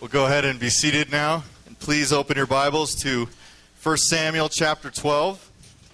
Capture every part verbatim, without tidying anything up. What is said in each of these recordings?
We'll go ahead and be seated now. And please open your Bibles to First Samuel chapter twelve.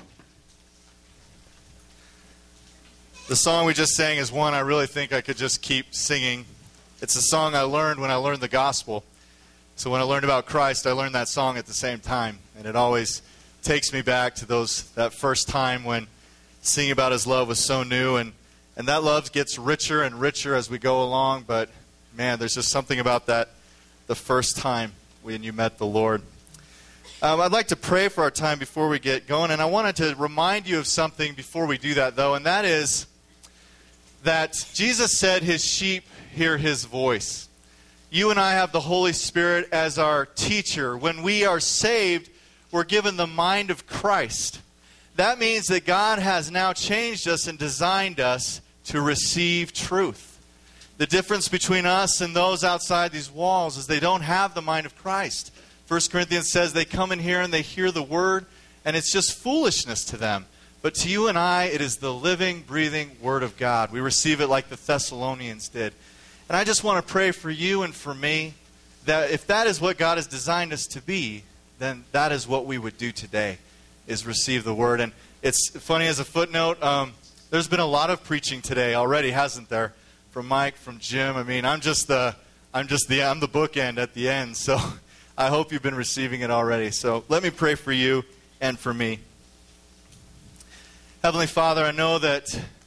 The song we just sang is one I really think I could just keep singing. It's a song I learned when I learned the gospel. So when I learned about Christ, I learned that song at the same time. And it always takes me back to those that first time when singing about His love was so new. And, and that love gets richer and richer as we go along. But, man, there's just something about that the first time when you met the Lord. Um, I'd like to pray for our time before we get going. And I wanted to remind you of something before we do that, though. And that is that Jesus said His sheep hear His voice. You and I have the Holy Spirit as our teacher. When we are saved, we're given the mind of Christ. That means that God has now changed us and designed us to receive truth. The difference between us and those outside these walls is they don't have the mind of Christ. First Corinthians says they come in here and they hear the word, and it's just foolishness to them. But to you and I, it is the living, breathing Word of God. We receive it like the Thessalonians did. And I just want to pray for you and for me that if that is what God has designed us to be, then that is what we would do today, is receive the Word. And it's funny as a footnote, um, there's been a lot of preaching today already, hasn't there? From Mike, from Jim. I mean, I'm just the, I'm just the, I'm the bookend at the end. So I hope you've been receiving it already. So let me pray for you and for me. Heavenly Father, I know that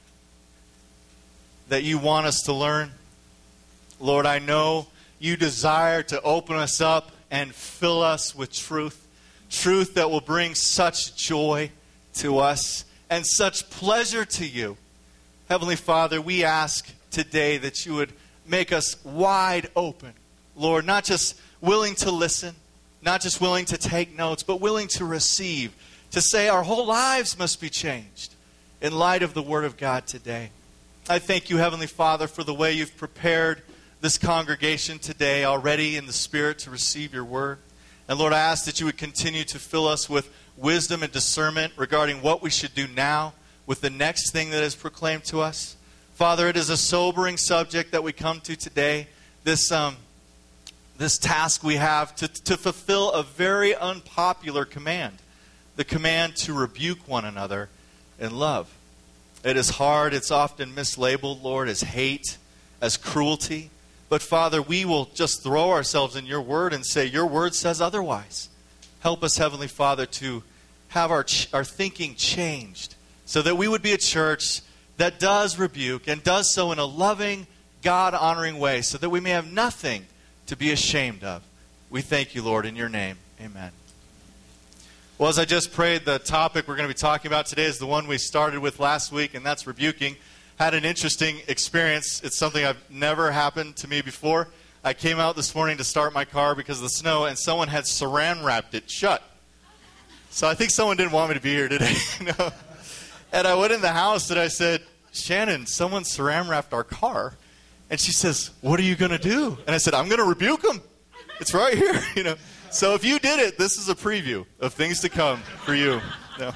that you want us to learn. Lord, I know you desire to open us up and fill us with truth. Truth that will bring such joy to us and such pleasure to you. Heavenly Father, we ask today that you would make us wide open. Lord, not just willing to listen, not just willing to take notes, but willing to receive, to say our whole lives must be changed in light of the Word of God today. I thank you, Heavenly Father, for the way you've prepared this congregation today already in the Spirit to receive your Word. And Lord, I ask that you would continue to fill us with wisdom and discernment regarding what we should do now with the next thing that is proclaimed to us. Father, it is a sobering subject that we come to today, this um, this task we have to, to fulfill a very unpopular command, the command to rebuke one another in love. It is hard. It's often mislabeled, Lord, as hate, as cruelty. But Father, we will just throw ourselves in your word and say, your word says otherwise. Help us, Heavenly Father, to have our, our thinking changed so that we would be a church that does rebuke and does so in a loving, God-honoring way so that we may have nothing to be ashamed of. We thank you, Lord, in your name. Amen. Well, as I just prayed, the topic we're going to be talking about today is the one we started with last week, and that's rebuking. Had an interesting experience. It's something I've never happened to me before. I came out this morning to start my car because of the snow, and someone had saran wrapped it shut. So I think someone didn't want me to be here today. No. And I went in the house and I said, Shannon, someone saran wrapped our car. And she says, what are you going to do? And I said, I'm going to rebuke them. It's right here, you know. So if you did it, this is a preview of things to come for you. No,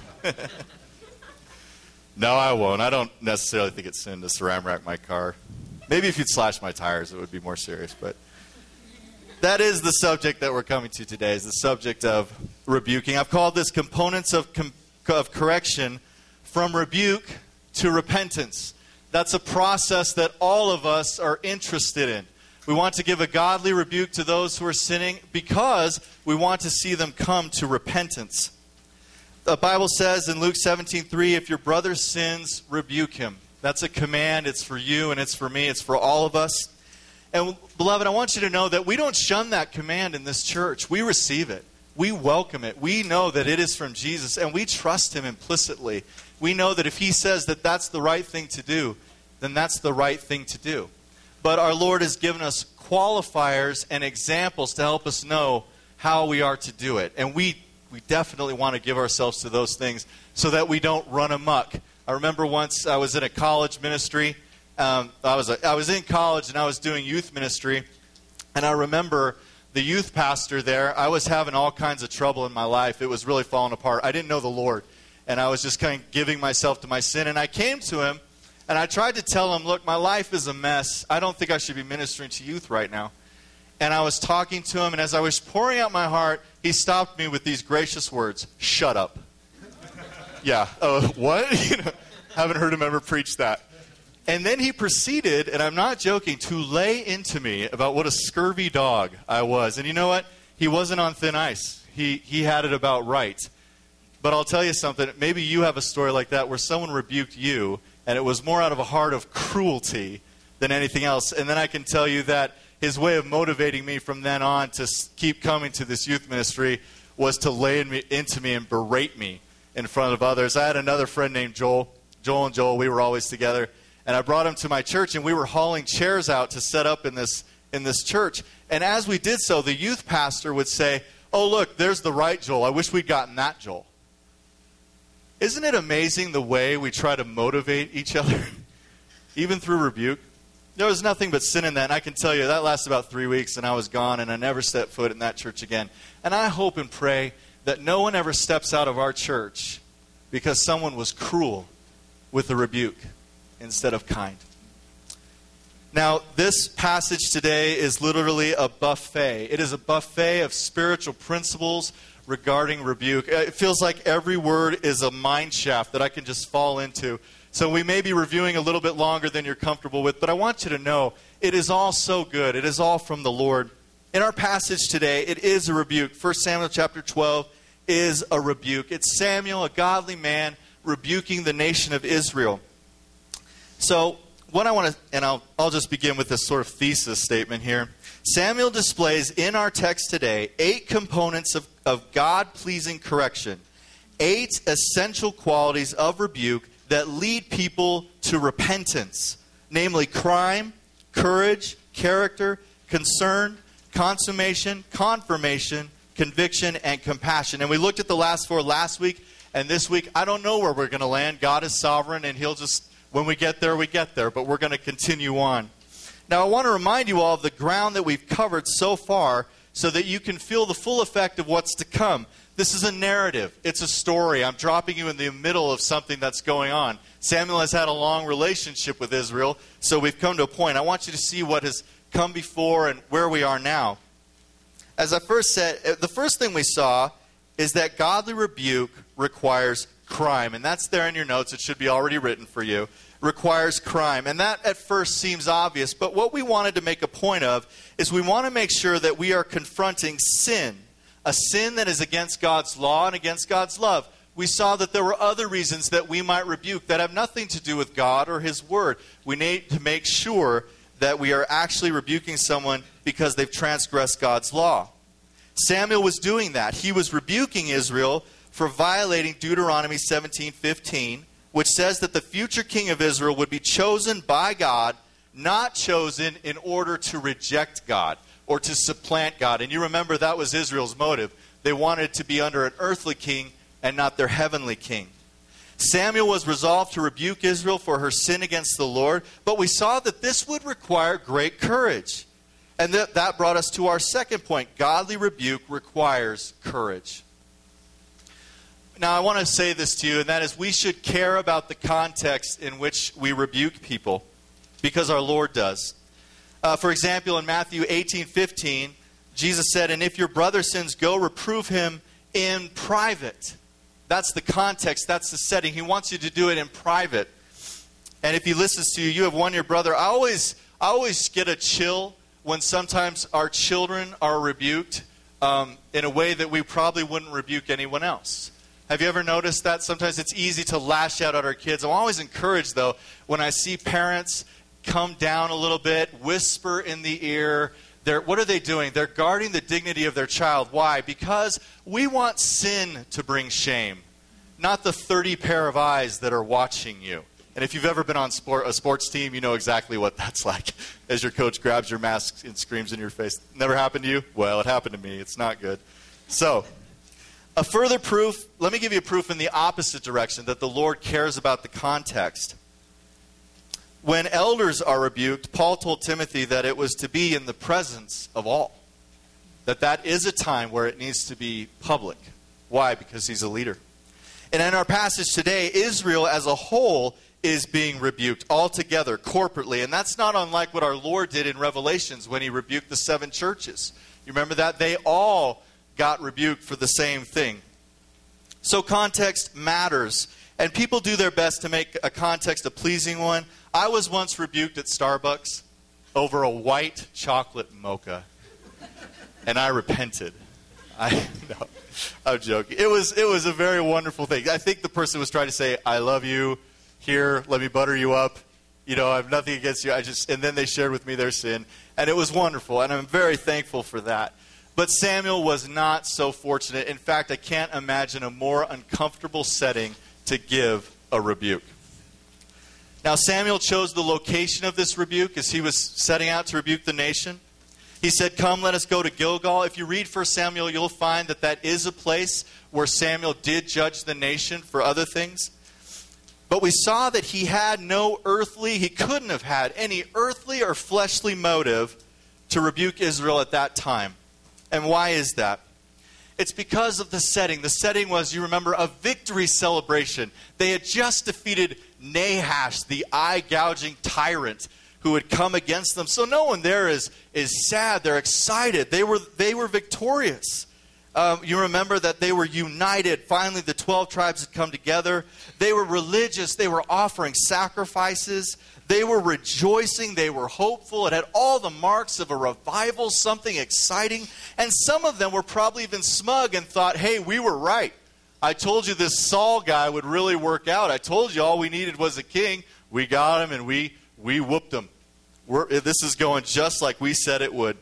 no, I won't. I don't necessarily think it's sin to saran wrap my car. Maybe if you'd slash my tires, it would be more serious. But that is the subject that we're coming to today, is the subject of rebuking. I've called this components of, com- of correction from rebuke to repentance. That's a process that all of us are interested in. We want to give a godly rebuke to those who are sinning because we want to see them come to repentance. The Bible says in Luke seventeen three, if your brother sins, rebuke him. That's a command. It's for you and it's for me. It's for all of us. And beloved, I want you to know that we don't shun that command in this church. We receive it. We welcome it. We know that it is from Jesus, and we trust him implicitly. We know that if he says that that's the right thing to do, then that's the right thing to do. But our Lord has given us qualifiers and examples to help us know how we are to do it. And we, we definitely want to give ourselves to those things so that we don't run amok. I remember once I was in a college ministry. Um, I was a, I was in college and I was doing youth ministry. And I remember the youth pastor there, I was having all kinds of trouble in my life. It was really falling apart. I didn't know the Lord. And I was just kind of giving myself to my sin. And I came to him and I tried to tell him, look, my life is a mess. I don't think I should be ministering to youth right now. and I was talking to him, and as I was pouring out my heart, he stopped me with these gracious words, "Shut up." Yeah, uh, what? You know, haven't heard him ever preach that. And then he proceeded, and I'm not joking, to lay into me about what a scurvy dog I was. And you know what? He wasn't on thin ice. He he had it about right. But I'll tell you something. Maybe you have a story like that where someone rebuked you, and it was more out of a heart of cruelty than anything else. And then I can tell you that his way of motivating me from then on to keep coming to this youth ministry was to lay in me, into me and berate me in front of others. I had another friend named Joel. Joel and Joel, we were always together. And I brought him to my church, and we were hauling chairs out to set up in this in this church. And as we did so, the youth pastor would say, "Oh, look, there's the right Joel. I wish we'd gotten that Joel." Isn't it amazing the way we try to motivate each other, even through rebuke? There was nothing but sin in that, and I can tell you that lasted about three weeks, and I was gone, and I never stepped foot in that church again. And I hope and pray that no one ever steps out of our church because someone was cruel with a rebuke instead of kind. Now, this passage today is literally a buffet. It is a buffet of spiritual principles regarding rebuke. It feels like every word is a mine shaft that I can just fall into. So we may be reviewing a little bit longer than you're comfortable with, but I want you to know it is all so good. It is all from the Lord. In our passage today, it is a rebuke. First Samuel chapter twelve is a rebuke. It's Samuel, a godly man, rebuking the nation of Israel. So what I want to, and I'll, I'll just begin with this sort of thesis statement here. Samuel displays in our text today eight components of, of God-pleasing correction, eight essential qualities of rebuke that lead people to repentance, namely crime, courage, character, concern, consummation, confirmation, conviction, and compassion. And we looked at the last four last week, and this week, I don't know where we're going to land. God is sovereign, and He'll just, when we get there, we get there. But we're going to continue on. Now, I want to remind you all of the ground that we've covered so far so that you can feel the full effect of what's to come. This is a narrative. It's a story. I'm dropping you in the middle of something that's going on. Samuel has had a long relationship with Israel, so we've come to a point. I want you to see what has come before and where we are now. As I first said, the first thing we saw is that godly rebuke requires crime. And that's there in your notes. It should be already written for you. Requires crime. And that at first seems obvious. But what we wanted to make a point of is we want to make sure that we are confronting sin. A sin that is against God's law and against God's love. We saw that there were other reasons that we might rebuke that have nothing to do with God or His Word. We need to make sure that we are actually rebuking someone because they've transgressed God's law. Samuel was doing that. He was rebuking Israel for violating Deuteronomy seventeen fifteen, which says that the future king of Israel would be chosen by God, not chosen in order to reject God or to supplant God. And you remember that was Israel's motive. They wanted to be under an earthly king and not their heavenly king. Samuel was resolved to rebuke Israel for her sin against the Lord, but we saw that this would require great courage. And that, that brought us to our second point. Godly rebuke requires courage. Now, I want to say this to you, and that is we should care about the context in which we rebuke people, because our Lord does. Uh, for example, in Matthew eighteen fifteen, Jesus said, "And if your brother sins, go reprove him in private." That's the context. That's the setting. He wants you to do it in private. And if he listens to you, you have won your brother. I always, I always get a chill when sometimes our children are rebuked um, in a way that we probably wouldn't rebuke anyone else. Have you ever noticed that? Sometimes it's easy to lash out at our kids. I'm always encouraged, though, when I see parents come down a little bit, whisper in the ear. They're, what are they doing? They're guarding the dignity of their child. Why? Because we want sin to bring shame, not the thirty pair of eyes that are watching you. And if you've ever been on sport, a sports team, you know exactly what that's like as your coach grabs your mask and screams in your face. Never happened to you? Well, it happened to me. It's not good. So, a further proof, let me give you a proof in the opposite direction, that the Lord cares about the context. When elders are rebuked, Paul told Timothy that it was to be in the presence of all. That that is a time where it needs to be public. Why? Because he's a leader. And in our passage today, Israel as a whole is being rebuked all together, corporately. And that's not unlike what our Lord did in Revelations when he rebuked the seven churches. You remember that? They all got rebuked for the same thing. So context matters. And people do their best to make a context a pleasing one. I was once rebuked at Starbucks over a white chocolate mocha. And I repented. I no, I'm joking. It was it was a very wonderful thing. I think the person was trying to say, I love you. Here, let me butter you up. You know, I have nothing against you. I just and then they shared with me their sin. And it was wonderful. And I'm very thankful for that. But Samuel was not so fortunate. In fact, I can't imagine a more uncomfortable setting to give a rebuke. Now, Samuel chose the location of this rebuke as he was setting out to rebuke the nation. He said, come, let us go to Gilgal. If you read First Samuel, you'll find that that is a place where Samuel did judge the nation for other things. But we saw that he had no earthly, he couldn't have had any earthly or fleshly motive to rebuke Israel at that time. And why is that? It's because of the setting. The setting was, you remember, a victory celebration. They had just defeated Nahash, the eye-gouging tyrant who had come against them. So no one there is, is sad. They're excited. They were, they were victorious. Um, you remember that they were united. Finally, the twelve tribes had come together. They were religious. They were offering sacrifices. They were rejoicing. They were hopeful. It had all the marks of a revival, something exciting. And some of them were probably even smug and thought, hey, we were right. I told you this Saul guy would really work out. I told you all we needed was a king. We got him and we, we whooped him. We're, this is going just like we said it would.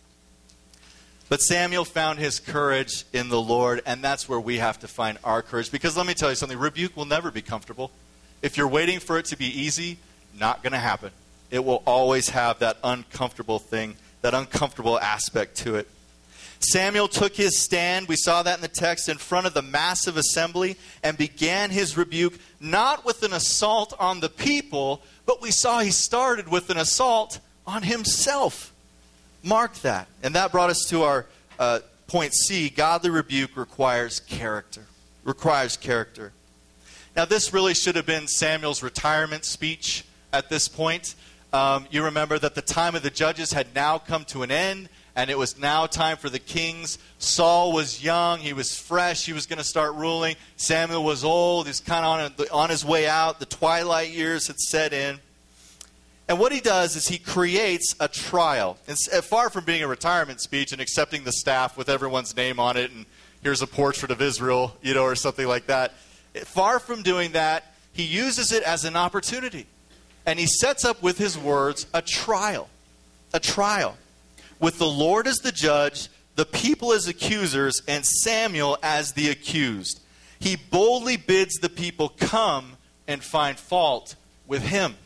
But Samuel found his courage in the Lord, and that's where we have to find our courage. Because let me tell you something, rebuke will never be comfortable. If you're waiting for it to be easy, not going to happen. It will always have that uncomfortable thing, that uncomfortable aspect to it. Samuel took his stand, we saw that in the text, in front of the massive assembly and began his rebuke, not with an assault on the people, but we saw he started with an assault on himself. Mark that. And that brought us to our uh, point C. Godly rebuke requires character. Requires character. Now, this really should have been Samuel's retirement speech at this point. Um, you remember that the time of the judges had now come to an end, and it was now time for the kings. Saul was young. He was fresh. He was going to start ruling. Samuel was old. He was kind of on, on his way out. The twilight years had set in. And what he does is he creates a trial. It's far from being a retirement speech and accepting the staff with everyone's name on it and here's a portrait of Israel, you know, or something like that. Far from doing that, he uses it as an opportunity. And he sets up with his words a trial. A trial. With the Lord as the judge, the people as accusers, and Samuel as the accused. He boldly bids the people come and find fault with him.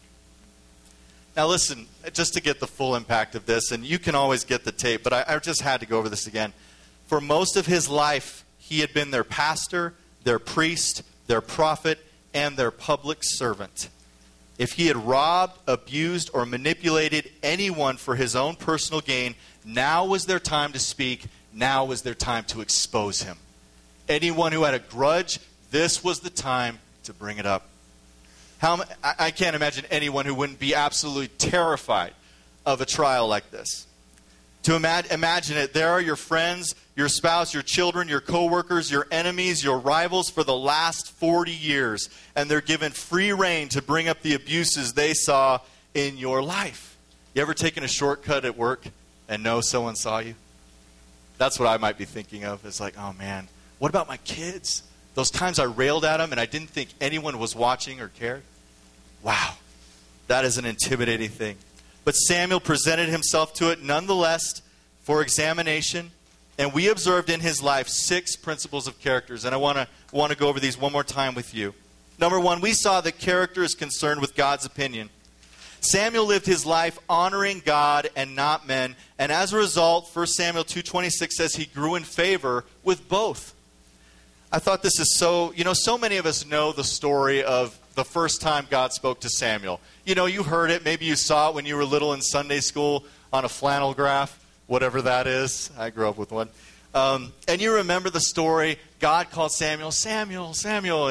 Now listen, just to get the full impact of this, and you can always get the tape, but I, I just had to go over this again. For most of his life, he had been their pastor, their priest, their prophet, and their public servant. If he had robbed, abused, or manipulated anyone for his own personal gain, now was their time to speak. Now was their time to expose him. Anyone who had a grudge, this was the time to bring it up. How, I can't imagine anyone who wouldn't be absolutely terrified of a trial like this. To imagine, imagine it, there are your friends, your spouse, your children, your coworkers, your enemies, your rivals for the last forty years, and they're given free rein to bring up the abuses they saw in your life. You ever taken a shortcut at work and know someone saw you? That's what I might be thinking of. It's like, oh man, what about my kids? Those times I railed at them and I didn't think anyone was watching or cared. Wow, that is an intimidating thing. But Samuel presented himself to it nonetheless for examination. And we observed in his life six principles of characters. And I want to want to go over these one more time with you. Number one, we saw that character is concerned with God's opinion. Samuel lived his life honoring God and not men. And as a result, First Samuel two twenty-six says he grew in favor with both. I thought this is so, you know, so many of us know the story of the first time God spoke to Samuel. You know, you heard it. Maybe you saw it when you were little in Sunday school on a flannel graph, whatever that is. I grew up with one. Um, and you remember the story. God called Samuel, Samuel, Samuel. And,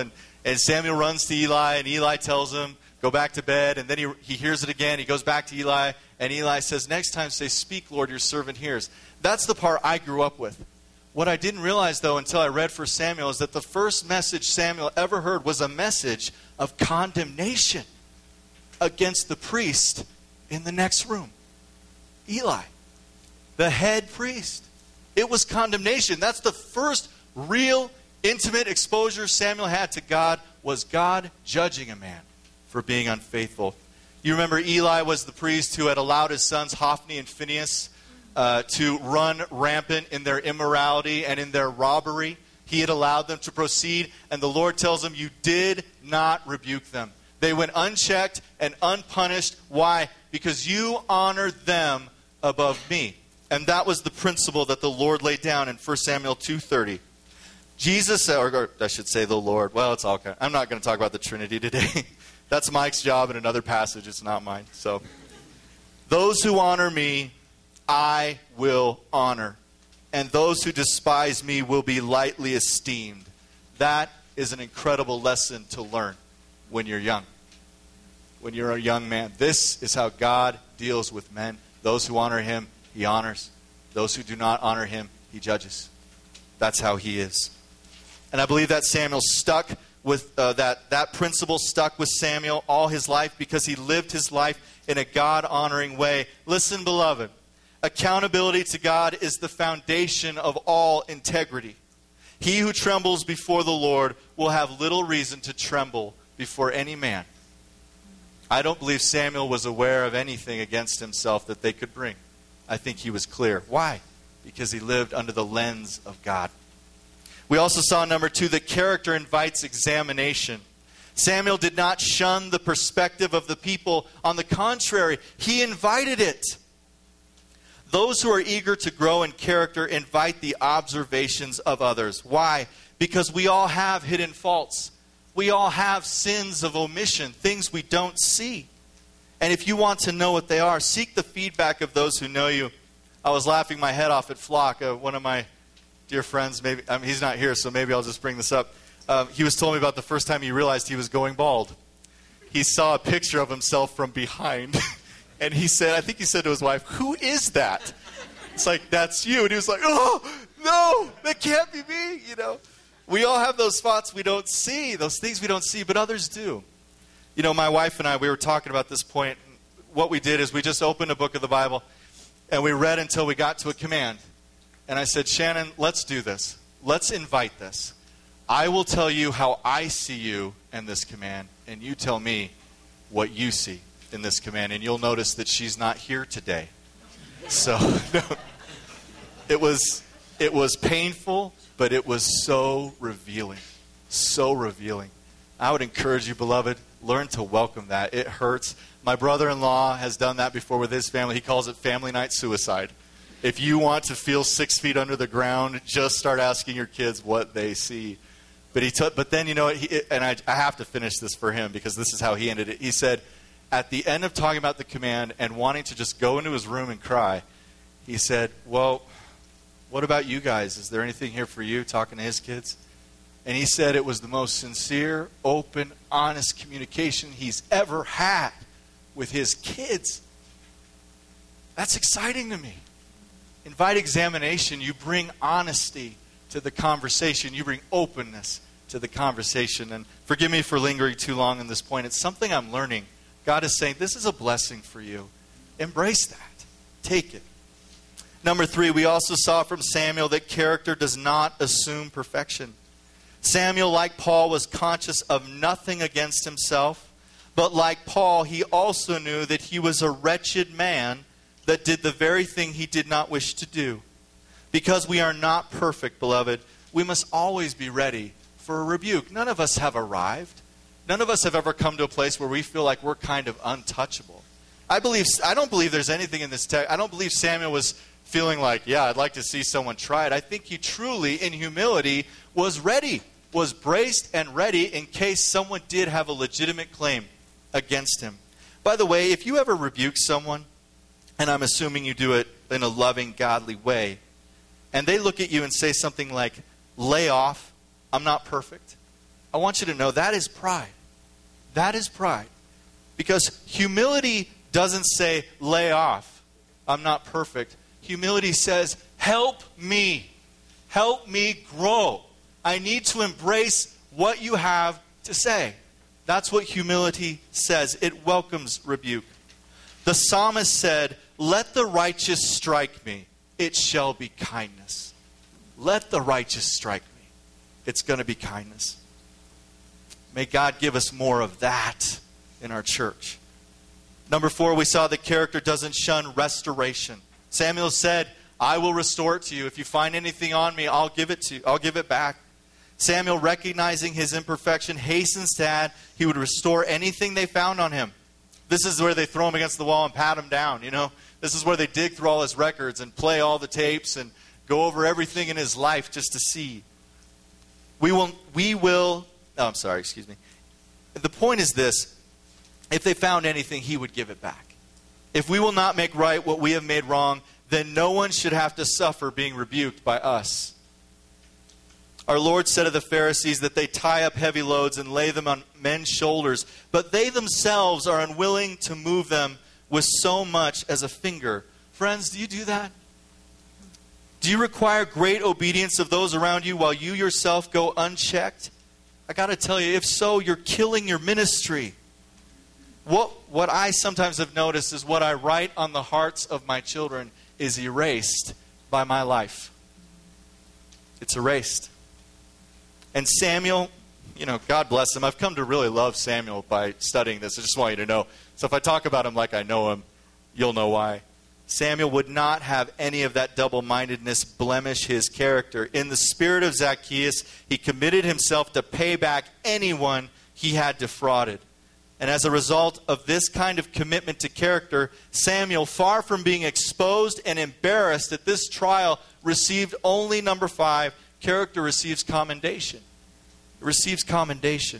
And Samuel runs to Eli, and Eli tells him, go back to bed. And then he, he hears it again. He goes back to Eli, and Eli says, next time say, speak, Lord, your servant hears. That's the part I grew up with. What I didn't realize, though, until I read First Samuel, is that the first message Samuel ever heard was a message of condemnation against the priest in the next room. Eli, the head priest. It was condemnation. That's the first real intimate exposure Samuel had to God, was God judging a man for being unfaithful. You remember Eli was the priest who had allowed his sons Hophni and Phinehas uh, to run rampant in their immorality and in their robbery. He had allowed them to proceed, and the Lord tells him, you did not rebuke them. They went unchecked and unpunished. Why? Because you honored them above me. And that was the principle that the Lord laid down in First Samuel two thirty. Jesus, or I should say the Lord. Well, it's all kind of, I'm not going to talk about the Trinity today. That's Mike's job in another passage. It's not mine. So, those who honor me, I will honor. And those who despise me will be lightly esteemed. That is an incredible lesson to learn when you're young. When you're a young man. This is how God deals with men. Those who honor him, he honors. Those who do not honor him, he judges. That's how he is. And I believe that Samuel stuck with uh, that, that principle stuck with Samuel all his life because he lived his life in a God-honoring way. Listen, beloved, accountability to God is the foundation of all integrity. He who trembles before the Lord will have little reason to tremble before any man. I don't believe Samuel was aware of anything against himself that they could bring. I think he was clear. Why? Because he lived under the lens of God. We also saw, number two, that character invites examination. Samuel did not shun the perspective of the people. On the contrary, he invited it. Those who are eager to grow in character invite the observations of others. Why? Because we all have hidden faults. We all have sins of omission, things we don't see. And if you want to know what they are, seek the feedback of those who know you. I was laughing my head off at Flock, uh, one of my dear friends. Maybe I mean, he's not here, so maybe I'll just bring this up. Um, he was telling me about the first time he realized he was going bald. He saw a picture of himself from behind, and he said, I think he said to his wife, "Who is that?" It's like, "That's you." And he was like, "Oh, no, that can't be me." You know, we all have those spots we don't see, those things we don't see, but others do. You know, my wife and I, we were talking about this point. What we did is we just opened a book of the Bible, and we read until we got to a command. And I said, Shannon, let's do this. Let's invite this. I will tell you how I see you in this command, and you tell me what you see in this command. And you'll notice that she's not here today. So, no, it was, it was painful, but it was so revealing. So revealing. I would encourage you, beloved, learn to welcome that. It hurts. My brother-in-law has done that before with his family. He calls it family night suicide. If you want to feel six feet under the ground, just start asking your kids what they see. But he took, but then, you know, he, and I, I have to finish this for him because this is how he ended it. He said, at the end of talking about the command and wanting to just go into his room and cry, he said, well, what about you guys? Is there anything here for you? Talking to his kids. And he said it was the most sincere, open, honest communication he's ever had with his kids. That's exciting to me. Invite examination. You bring honesty to the conversation. You bring openness to the conversation. And forgive me for lingering too long on this point. It's something I'm learning. God is saying, this is a blessing for you. Embrace that. Take it. Number three, we also saw from Samuel that character does not assume perfection. Samuel, like Paul, was conscious of nothing against himself. But like Paul, he also knew that he was a wretched man that did the very thing he did not wish to do. Because we are not perfect, beloved, we must always be ready for a rebuke. None of us have arrived. None of us have ever come to a place where we feel like we're kind of untouchable. I believe I don't believe there's anything in this text. I don't believe Samuel was feeling like, yeah, I'd like to see someone try it. I think he truly, in humility, was ready, was braced and ready in case someone did have a legitimate claim against him. By the way, if you ever rebuke someone, and I'm assuming you do it in a loving, godly way, and they look at you and say something like, lay off, I'm not perfect, I want you to know that is pride. That is pride. Because humility doesn't say, lay off. I'm not perfect. Humility says, help me. Help me grow. I need to embrace what you have to say. That's what humility says. It welcomes rebuke. The psalmist said, let the righteous strike me. It shall be kindness. Let the righteous strike me. It's going to be kindness. May God give us more of that in our church. Number four, we saw that character doesn't shun restoration. Samuel said, I will restore it to you. If you find anything on me, I'll give it to you. I'll give it back. Samuel, recognizing his imperfection, hastens to add he would restore anything they found on him. This is where they throw him against the wall and pat him down, you know. This is where they dig through all his records and play all the tapes and go over everything in his life just to see. We will, we will, oh, I'm sorry, excuse me. The point is this. If they found anything, he would give it back. If we will not make right what we have made wrong, then no one should have to suffer being rebuked by us. Our Lord said of the Pharisees that they tie up heavy loads and lay them on men's shoulders, but they themselves are unwilling to move them with so much as a finger. Friends, do you do that? Do you require great obedience of those around you while you yourself go unchecked? I got to tell you, if so, you're killing your ministry. What, what I sometimes have noticed is what I write on the hearts of my children is erased by my life. It's erased. And Samuel, you know, God bless him. I've come to really love Samuel by studying this. I just want you to know. So if I talk about him like I know him, you'll know why. Samuel would not have any of that double-mindedness blemish his character. In the spirit of Zacchaeus, he committed himself to pay back anyone he had defrauded. And as a result of this kind of commitment to character, Samuel, far from being exposed and embarrassed at this trial, received only, number five, character receives commendation. It receives commendation.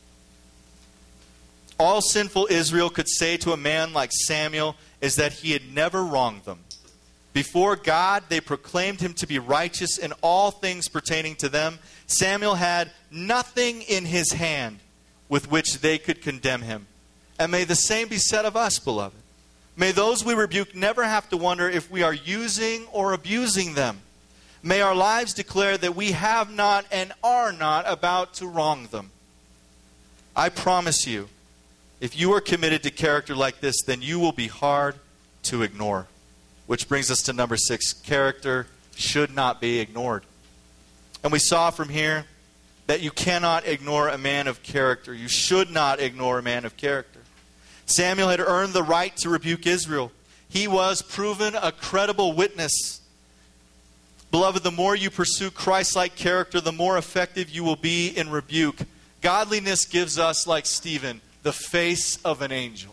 All sinful Israel could say to a man like Samuel is that he had never wronged them. Before God, they proclaimed him to be righteous in all things pertaining to them. Samuel had nothing in his hand with which they could condemn him. And may the same be said of us, beloved. May those we rebuke never have to wonder if we are using or abusing them. May our lives declare that we have not and are not about to wrong them. I promise you, if you are committed to character like this, then you will be hard to ignore. Which brings us to number six. Character should not be ignored. And we saw from here that you cannot ignore a man of character. You should not ignore a man of character. Samuel had earned the right to rebuke Israel. He was proven a credible witness. Beloved, the more you pursue Christ-like character, the more effective you will be in rebuke. Godliness gives us, like Stephen, the face of an angel.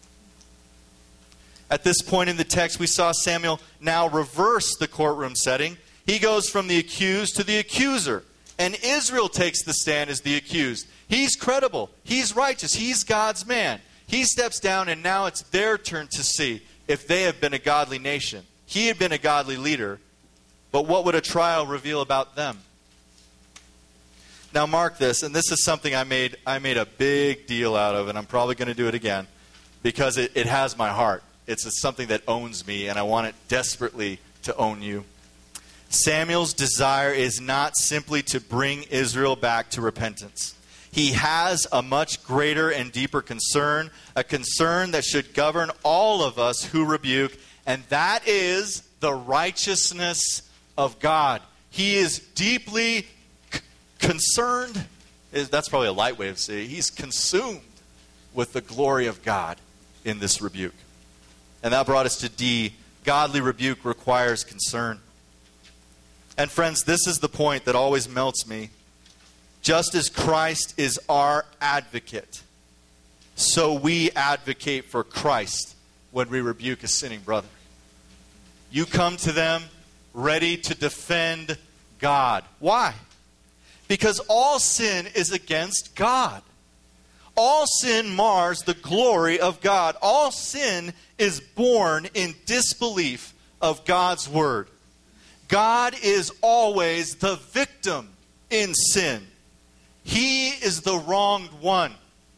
At this point in the text, we saw Samuel now reverse the courtroom setting. He goes from the accused to the accuser. And Israel takes the stand as the accused. He's credible. He's righteous. He's God's man. He steps down, and now it's their turn to see if they have been a godly nation. He had been a godly leader. But what would a trial reveal about them? Now mark this, and this is something I made I made a big deal out of, and I'm probably going to do it again, because it, it has my heart. It's something that owns me, and I want it desperately to own you. Samuel's desire is not simply to bring Israel back to repentance. He has a much greater and deeper concern, a concern that should govern all of us who rebuke, and that is the righteousness of God. He is deeply c- concerned. That's probably a light way of saying it. He's consumed with the glory of God in this rebuke. And that brought us to D. Godly rebuke requires concern. And friends, this is the point that always melts me. Just as Christ is our advocate, so we advocate for Christ when we rebuke a sinning brother. You come to them ready to defend God. Why? Because all sin is against God. All sin mars the glory of God. All sin is born in disbelief of God's word. God is always the victim in sin. He is the wronged one.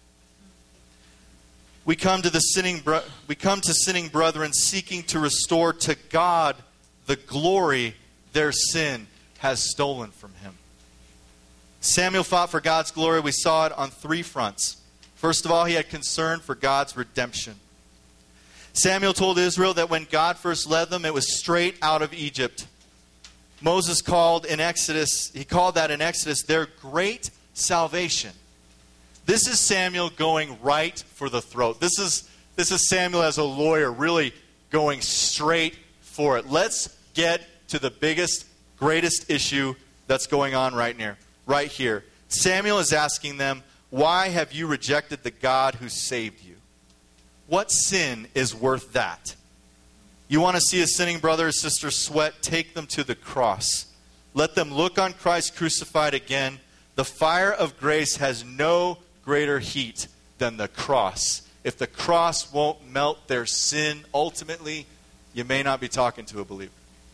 We come to the sinning bro- we come to sinning brethren seeking to restore to God the glory their sin has stolen from him. Samuel fought for God's glory. We saw it on three fronts. First of all, he had concern for God's redemption. Samuel told Israel that when God first led them, it was straight out of Egypt. Moses called in Exodus, he called that in Exodus their great salvation. This is Samuel going right for the throat. This is, this is Samuel as a lawyer really going straight for it. Let's get to the biggest, greatest issue that's going on right near, right here. Samuel is asking them, why have you rejected the God who saved you? What sin is worth that? You want to see a sinning brother or sister sweat? Take them to the cross. Let them look on Christ crucified again. The fire of grace has no greater heat than the cross. If the cross won't melt their sin, ultimately, you may not be talking to a believer.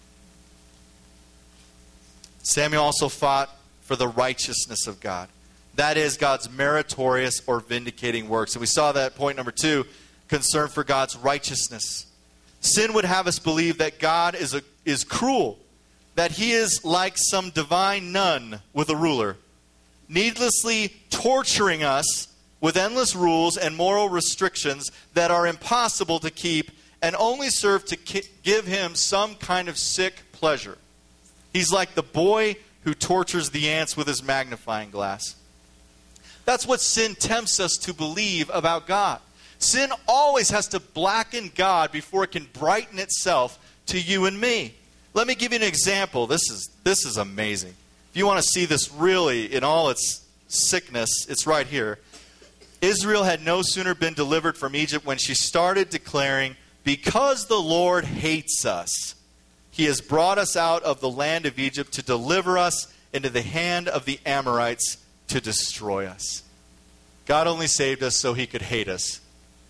Samuel also fought for the righteousness of God. That is God's meritorious or vindicating works. And we saw that point number two, concern for God's righteousness. Sin would have us believe that God is, a, is cruel, that he is like some divine nun with a ruler, needlessly torturing us with endless rules and moral restrictions that are impossible to keep and only serve to ki- give him some kind of sick pleasure. He's like the boy who tortures the ants with his magnifying glass. That's what sin tempts us to believe about God. Sin always has to blacken God before it can brighten itself to you and me. Let me give you an example. This is, this is amazing. If you want to see this really in all its sickness, it's right here. Israel had no sooner been delivered from Egypt when she started declaring, because the Lord hates us, he has brought us out of the land of Egypt to deliver us into the hand of the Amorites to destroy us. God only saved us so he could hate us.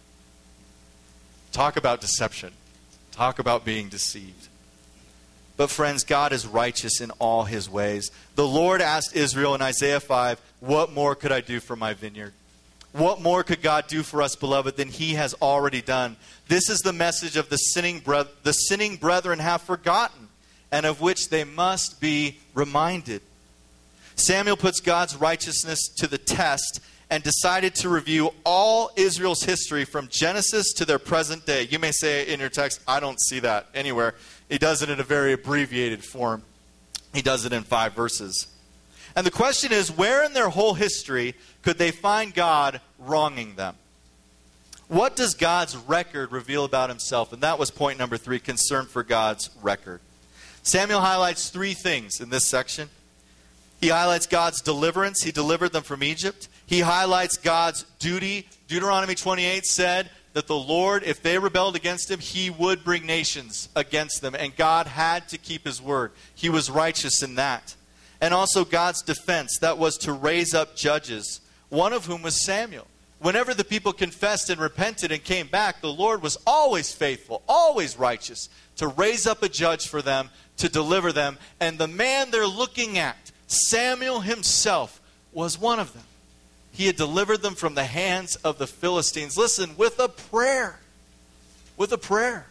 Talk about deception. Talk about being deceived. But friends, God is righteous in all his ways. The Lord asked Israel in Isaiah five, what more could I do for my vineyard? What more could God do for us, beloved, than he has already done? This is the message of the sinning, bre- the sinning brethren have forgotten, and of which they must be reminded. Samuel puts God's righteousness to the test and decided to review all Israel's history from Genesis to their present day. You may say in your text, I don't see that anywhere. He does it in a very abbreviated form. He does it in five verses. And the question is, where in their whole history could they find God wronging them? What does God's record reveal about himself? And that was point number three, concern for God's record. Samuel highlights three things in this section. He highlights God's deliverance. He delivered them from Egypt. He highlights God's duty. Deuteronomy twenty-eight said that the Lord, if they rebelled against him, he would bring nations against them. And God had to keep his word. He was righteous in that. And also God's defense, that was to raise up judges, one of whom was Samuel. Whenever the people confessed and repented and came back, the Lord was always faithful, always righteous, to raise up a judge for them, to deliver them. And the man they're looking at, Samuel himself, was one of them. He had delivered them from the hands of the Philistines. Listen, with a prayer. With a prayer.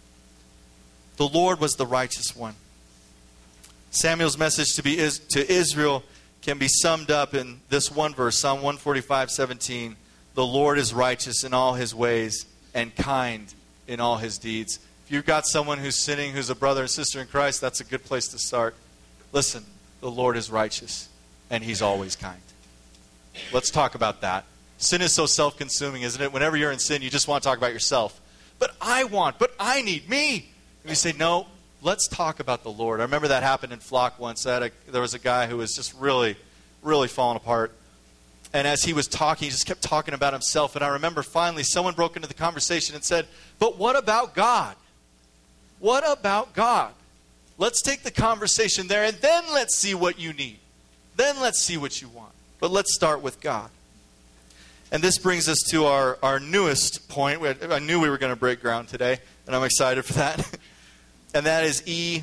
The Lord was the righteous one. Samuel's message to, be, to Israel can be summed up in this one verse, Psalm one forty-five, seventeen. The Lord is righteous in all his ways and kind in all his deeds. If you've got someone who's sinning, who's a brother and sister in Christ, that's a good place to start. Listen, the Lord is righteous and he's always kind. Let's talk about that. Sin is so self-consuming, isn't it? Whenever you're in sin, you just want to talk about yourself. But I want, but I need me. And we say, no, let's talk about the Lord. I remember that happened in Flock once. I had a, there was a guy who was just really, really falling apart. And as he was talking, he just kept talking about himself. And I remember finally someone broke into the conversation and said, but what about God? What about God? Let's take the conversation there and then let's see what you need. Then let's see what you want. But let's start with God. And this brings us to our, our newest point. I knew we were going to break ground today, and I'm excited for that. And that is E,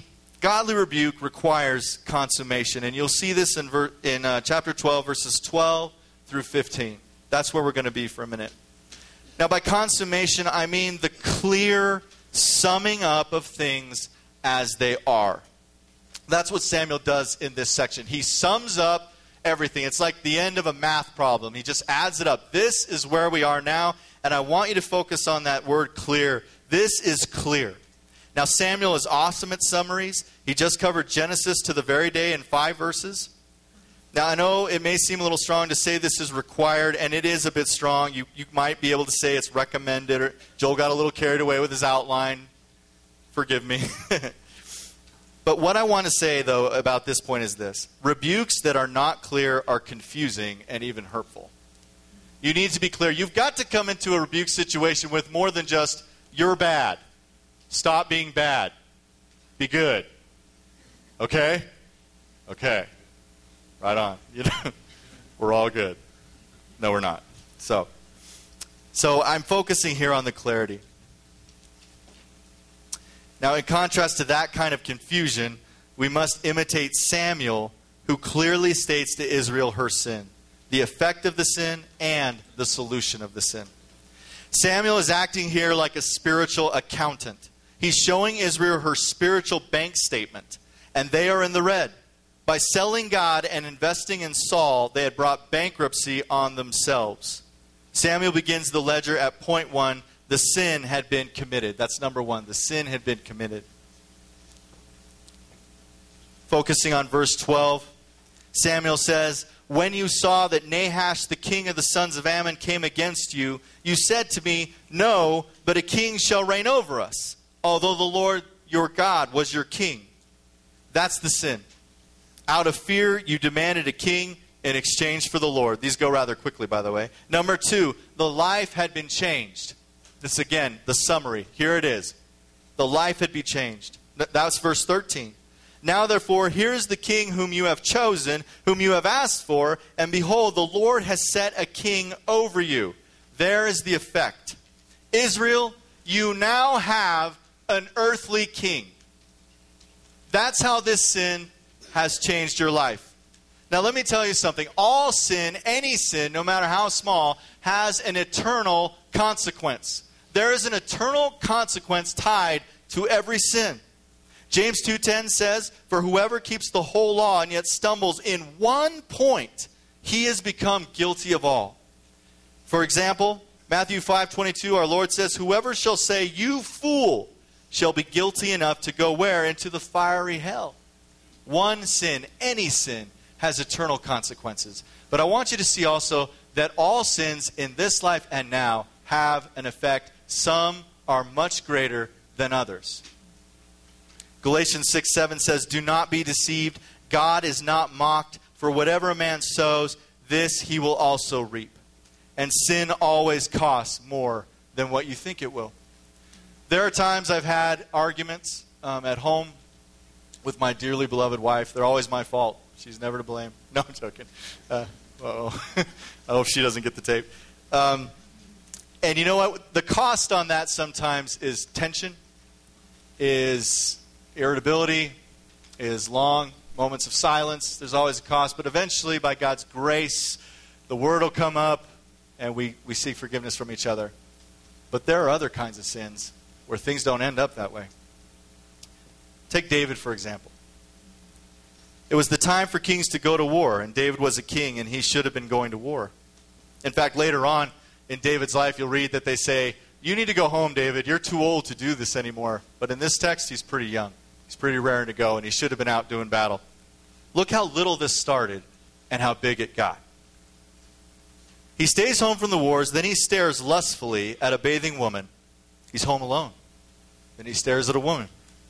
godly rebuke requires consummation. And you'll see this in, ver- in uh, chapter twelve, verses twelve through fifteen. That's where we're going to be for a minute. Now, by consummation, I mean the clear summing up of things as they are. That's what Samuel does in this section. He sums up everything. It's like the end of a math problem. He just adds it up. This is where we are now, and I want you to focus on that word clear. This is clear. Now, Samuel is awesome at summaries. He just covered Genesis to the very day in five verses. Now, I know it may seem a little strong to say this is required, and it is a bit strong. You, you might be able to say it's recommended. Or Joel got a little carried away with his outline. Forgive me. But what I want to say, though, about this point is this. Rebukes that are not clear are confusing and even hurtful. You need to be clear. You've got to come into a rebuke situation with more than just, you're bad. Stop being bad. Be good. Okay? Okay. Right on. You know, we're all good. No, we're not. So, so I'm focusing here on the clarity. Now, in contrast to that kind of confusion, we must imitate Samuel, who clearly states to Israel her sin, the effect of the sin, and the solution of the sin. Samuel is acting here like a spiritual accountant. He's showing Israel her spiritual bank statement, and they are in the red. By selling God and investing in Saul, they had brought bankruptcy on themselves. Samuel begins the ledger at point one. The sin had been committed. That's number one. The sin had been committed. Focusing on verse twelve, Samuel says, "When you saw that Nahash, the king of the sons of Ammon, came against you, you said to me, 'No, but a king shall reign over us, although the Lord your God was your king.' That's the sin. Out of fear, you demanded a king in exchange for the Lord." These go rather quickly, by the way. Number two, the life had been changed. This again, the summary. Here it is. The life had been changed. That's verse thirteen. "Now therefore, here is the king whom you have chosen, whom you have asked for, and behold, the Lord has set a king over you." There is the effect. Israel, you now have an earthly king. That's how this sin has changed your life. Now let me tell you something. All sin, any sin, no matter how small, has an eternal consequence. There is an eternal consequence tied to every sin. James two ten says, "For whoever keeps the whole law and yet stumbles in one point, he has become guilty of all." For example, Matthew five twenty-two, our Lord says, "Whoever shall say, 'You fool,' shall be guilty enough to go where? Into the fiery hell." One sin, any sin, has eternal consequences. But I want you to see also that all sins in this life and now have an effect. Some are much greater than others. Galatians six seven says, "Do not be deceived. God is not mocked. For whatever a man sows, this he will also reap." And sin always costs more than what you think it will. There are times I've had arguments um, at home with my dearly beloved wife. They're always my fault. She's never to blame. No, I'm joking. Uh, uh-oh. I hope she doesn't get the tape. Um, and you know what? The cost on that sometimes is tension, is irritability, is long moments of silence. There's always a cost. But eventually, by God's grace, the word will come up and we, we seek forgiveness from each other. But there are other kinds of sins where things don't end up that way. Take David, for example. It was the time for kings to go to war, and David was a king, and he should have been going to war. In fact, later on in David's life, you'll read that they say, "You need to go home, David. You're too old to do this anymore." But in this text, he's pretty young. He's pretty raring to go, and he should have been out doing battle. Look how little this started and how big it got. He stays home from the wars, then he stares lustfully at a bathing woman. He's home alone. Then he stares at a woman.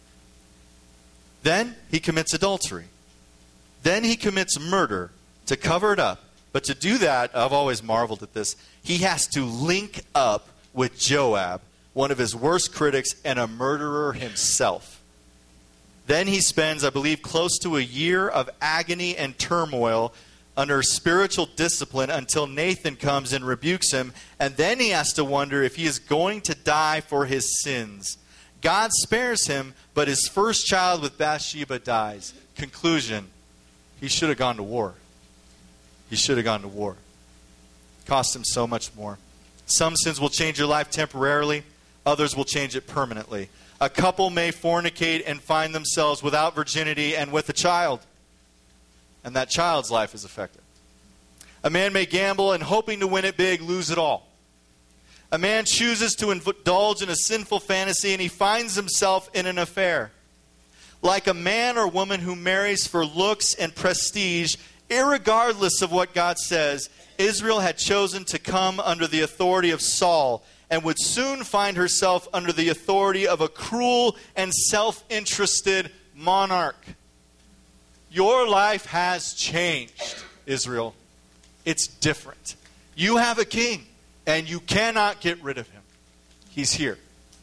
Then he commits adultery. Then he commits murder to cover it up. But to do that, I've always marveled at this, he has to link up with Joab, one of his worst critics and a murderer himself. Then he spends, I believe, close to a year of agony and turmoil under spiritual discipline until Nathan comes and rebukes him. And then he has to wonder if he is going to die for his sins. God spares him, but his first child with Bathsheba dies. Conclusion, he should have gone to war. He should have gone to war. Cost him so much more. Some sins will change your life temporarily. Others will change it permanently. A couple may fornicate and find themselves without virginity and with a child. And that child's life is affected. A man may gamble and hoping to win it big, lose it all. A man chooses to indulge in a sinful fantasy and he finds himself in an affair. Like a man or woman who marries for looks and prestige, irregardless of what God says, Israel had chosen to come under the authority of Saul and would soon find herself under the authority of a cruel and self-interested monarch. Your life has changed, Israel. It's different. You have a king, and you cannot get rid of him. He's here.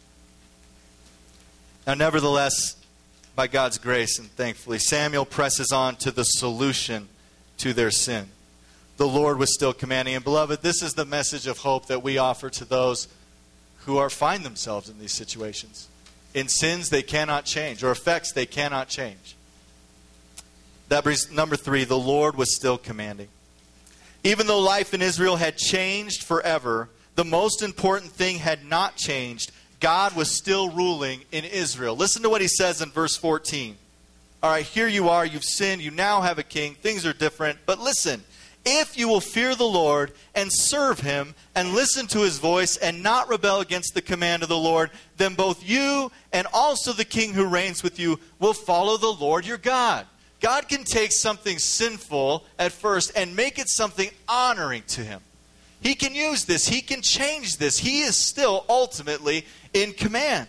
Now, nevertheless, by God's grace and thankfully, Samuel presses on to the solution to their sin. The Lord was still commanding. And beloved, this is the message of hope that we offer to those who are find themselves in these situations. In sins they cannot change, or effects they cannot change. That brings number three, the Lord was still commanding. Even though life in Israel had changed forever, the most important thing had not changed. God was still ruling in Israel. Listen to what he says in verse fourteen. All right, here you are, you've sinned, you now have a king, things are different. But listen, if you will fear the Lord and serve him and listen to his voice and not rebel against the command of the Lord, then both you and also the king who reigns with you will follow the Lord your God. God can take something sinful at first and make it something honoring to him. He can use this. He can change this. He is still ultimately in command.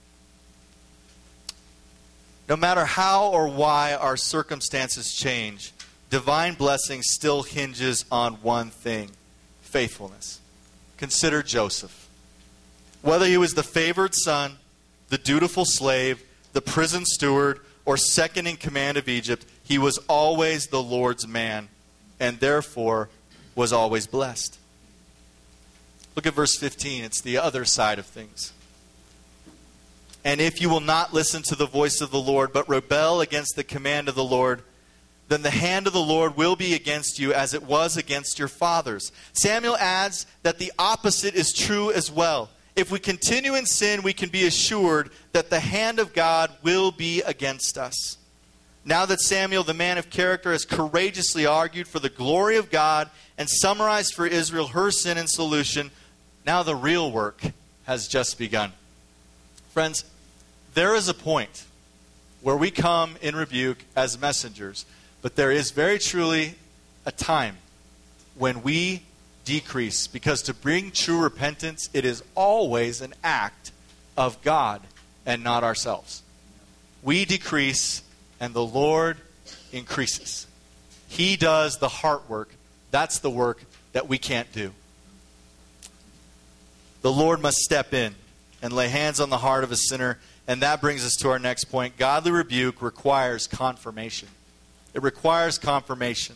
No matter how or why our circumstances change, divine blessing still hinges on one thing: faithfulness. Consider Joseph. Whether he was the favored son, the dutiful slave, the prison steward, or second in command of Egypt, he was always the Lord's man, and therefore was always blessed. Look at verse fifteen. It's the other side of things. And if you will not listen to the voice of the Lord, but rebel against the command of the Lord, then the hand of the Lord will be against you as it was against your fathers. Samuel adds that the opposite is true as well. If we continue in sin, we can be assured that the hand of God will be against us. Now that Samuel, the man of character, has courageously argued for the glory of God and summarized for Israel her sin and solution, now the real work has just begun. Friends, there is a point where we come in rebuke as messengers, but there is very truly a time when we decrease, because to bring true repentance, it is always an act of God and not ourselves. We decrease and the Lord increases. He does the heart work. That's the work that we can't do. The Lord must step in and lay hands on the heart of a sinner. And that brings us to our next point. Godly rebuke requires confirmation. It requires confirmation.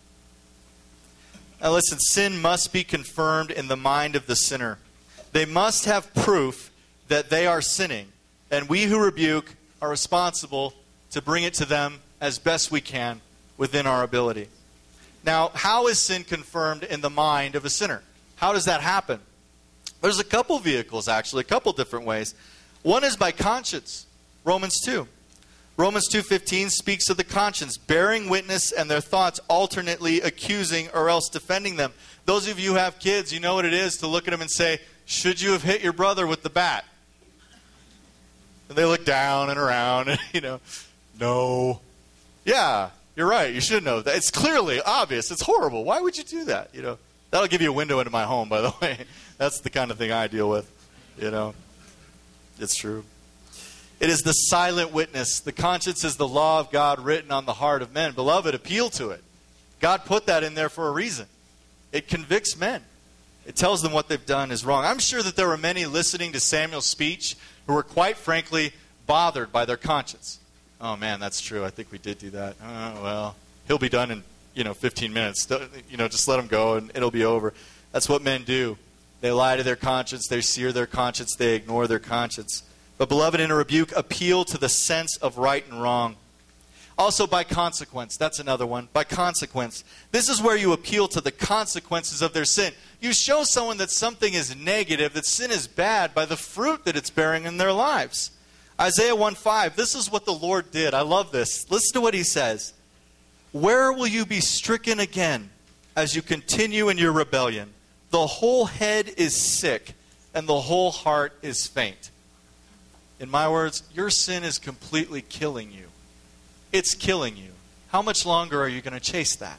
Now listen, sin must be confirmed in the mind of the sinner. They must have proof that they are sinning. And we who rebuke are responsible to bring it to them as best we can within our ability. Now, how is sin confirmed in the mind of a sinner? How does that happen? There's a couple vehicles, actually, a couple different ways. One is by conscience, Romans two. Romans two fifteen speaks of the conscience, bearing witness and their thoughts alternately accusing or else defending them. Those of you who have kids, you know what it is to look at them and say, should you have hit your brother with the bat? And they look down and around and, you know, no. Yeah, you're right. You should know that. It's clearly obvious. It's horrible. Why would you do that? You know, that'll give you a window into my home, by the way. That's the kind of thing I deal with, you know. It's true. It is the silent witness. The conscience is the law of God written on the heart of men. Beloved, appeal to it. God put that in there for a reason. It convicts men. It tells them what they've done is wrong. I'm sure that there were many listening to Samuel's speech who were quite frankly bothered by their conscience. Oh man, that's true. I think we did do that. Oh, well, he'll be done in, you know, fifteen minutes. You know, just let him go and it'll be over. That's what men do. They lie to their conscience. They sear their conscience. They ignore their conscience. But beloved, in a rebuke, appeal to the sense of right and wrong. Also by consequence. That's another one. By consequence. This is where you appeal to the consequences of their sin. You show someone that something is negative, that sin is bad, by the fruit that it's bearing in their lives. Isaiah one five, this is what the Lord did. I love this. Listen to what he says. Where will you be stricken again as you continue in your rebellion? The whole head is sick, and the whole heart is faint. In my words, your sin is completely killing you. It's killing you. How much longer are you going to chase that?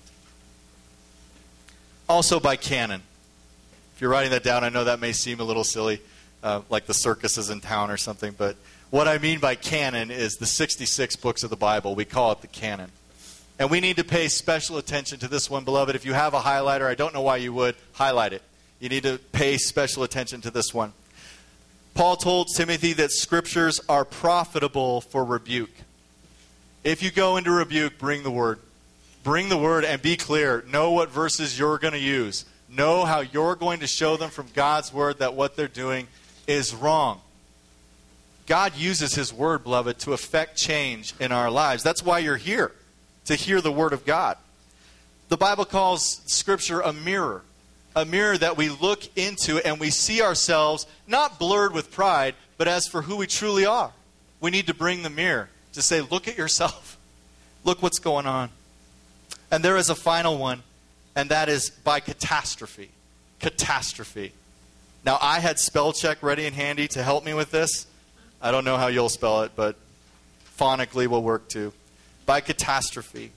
Also by canon. If you're writing that down, I know that may seem a little silly, uh, like the circus is in town or something, but what I mean by canon is the sixty-six books of the Bible. We call it the canon. And we need to pay special attention to this one, beloved. If you have a highlighter, I don't know why you would, highlight it. You need to pay special attention to this one. Paul told Timothy that scriptures are profitable for rebuke. If you go into rebuke, bring the word. Bring the word and be clear. Know what verses you're going to use. Know how you're going to show them from God's word that what they're doing is wrong. God uses his word, beloved, to effect change in our lives. That's why you're here, to hear the word of God. The Bible calls Scripture a mirror. A mirror that we look into and we see ourselves not blurred with pride, but as for who we truly are. We need to bring the mirror to say, look at yourself. Look what's going on. And there is a final one, and that is by catastrophe. Catastrophe. Now, I had spell check ready and handy to help me with this. I don't know how you'll spell it, but phonically will work too. By catastrophe.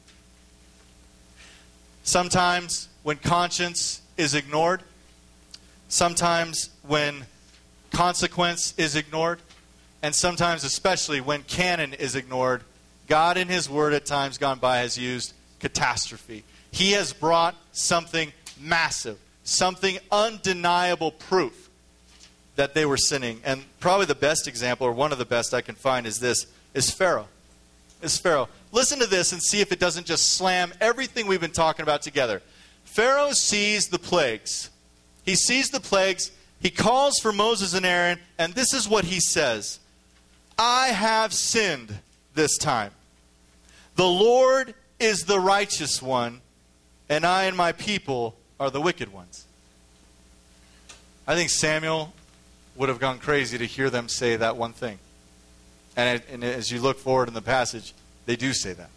Sometimes when conscience is ignored, sometimes when consequence is ignored, and sometimes especially when canon is ignored, God in his word at times gone by has used catastrophe. He has brought something massive, something undeniable proof that they were sinning. And probably the best example, or one of the best I can find, is this, is Pharaoh. Is Pharaoh. Listen to this and see if it doesn't just slam everything we've been talking about together. Pharaoh sees the plagues. He sees the plagues. He calls for Moses and Aaron, and this is what he says. I have sinned this time. The Lord is the righteous one, and I and my people are the wicked ones. I think Samuel would have gone crazy to hear them say that one thing. And, it, and as you look forward in the passage, they do say that.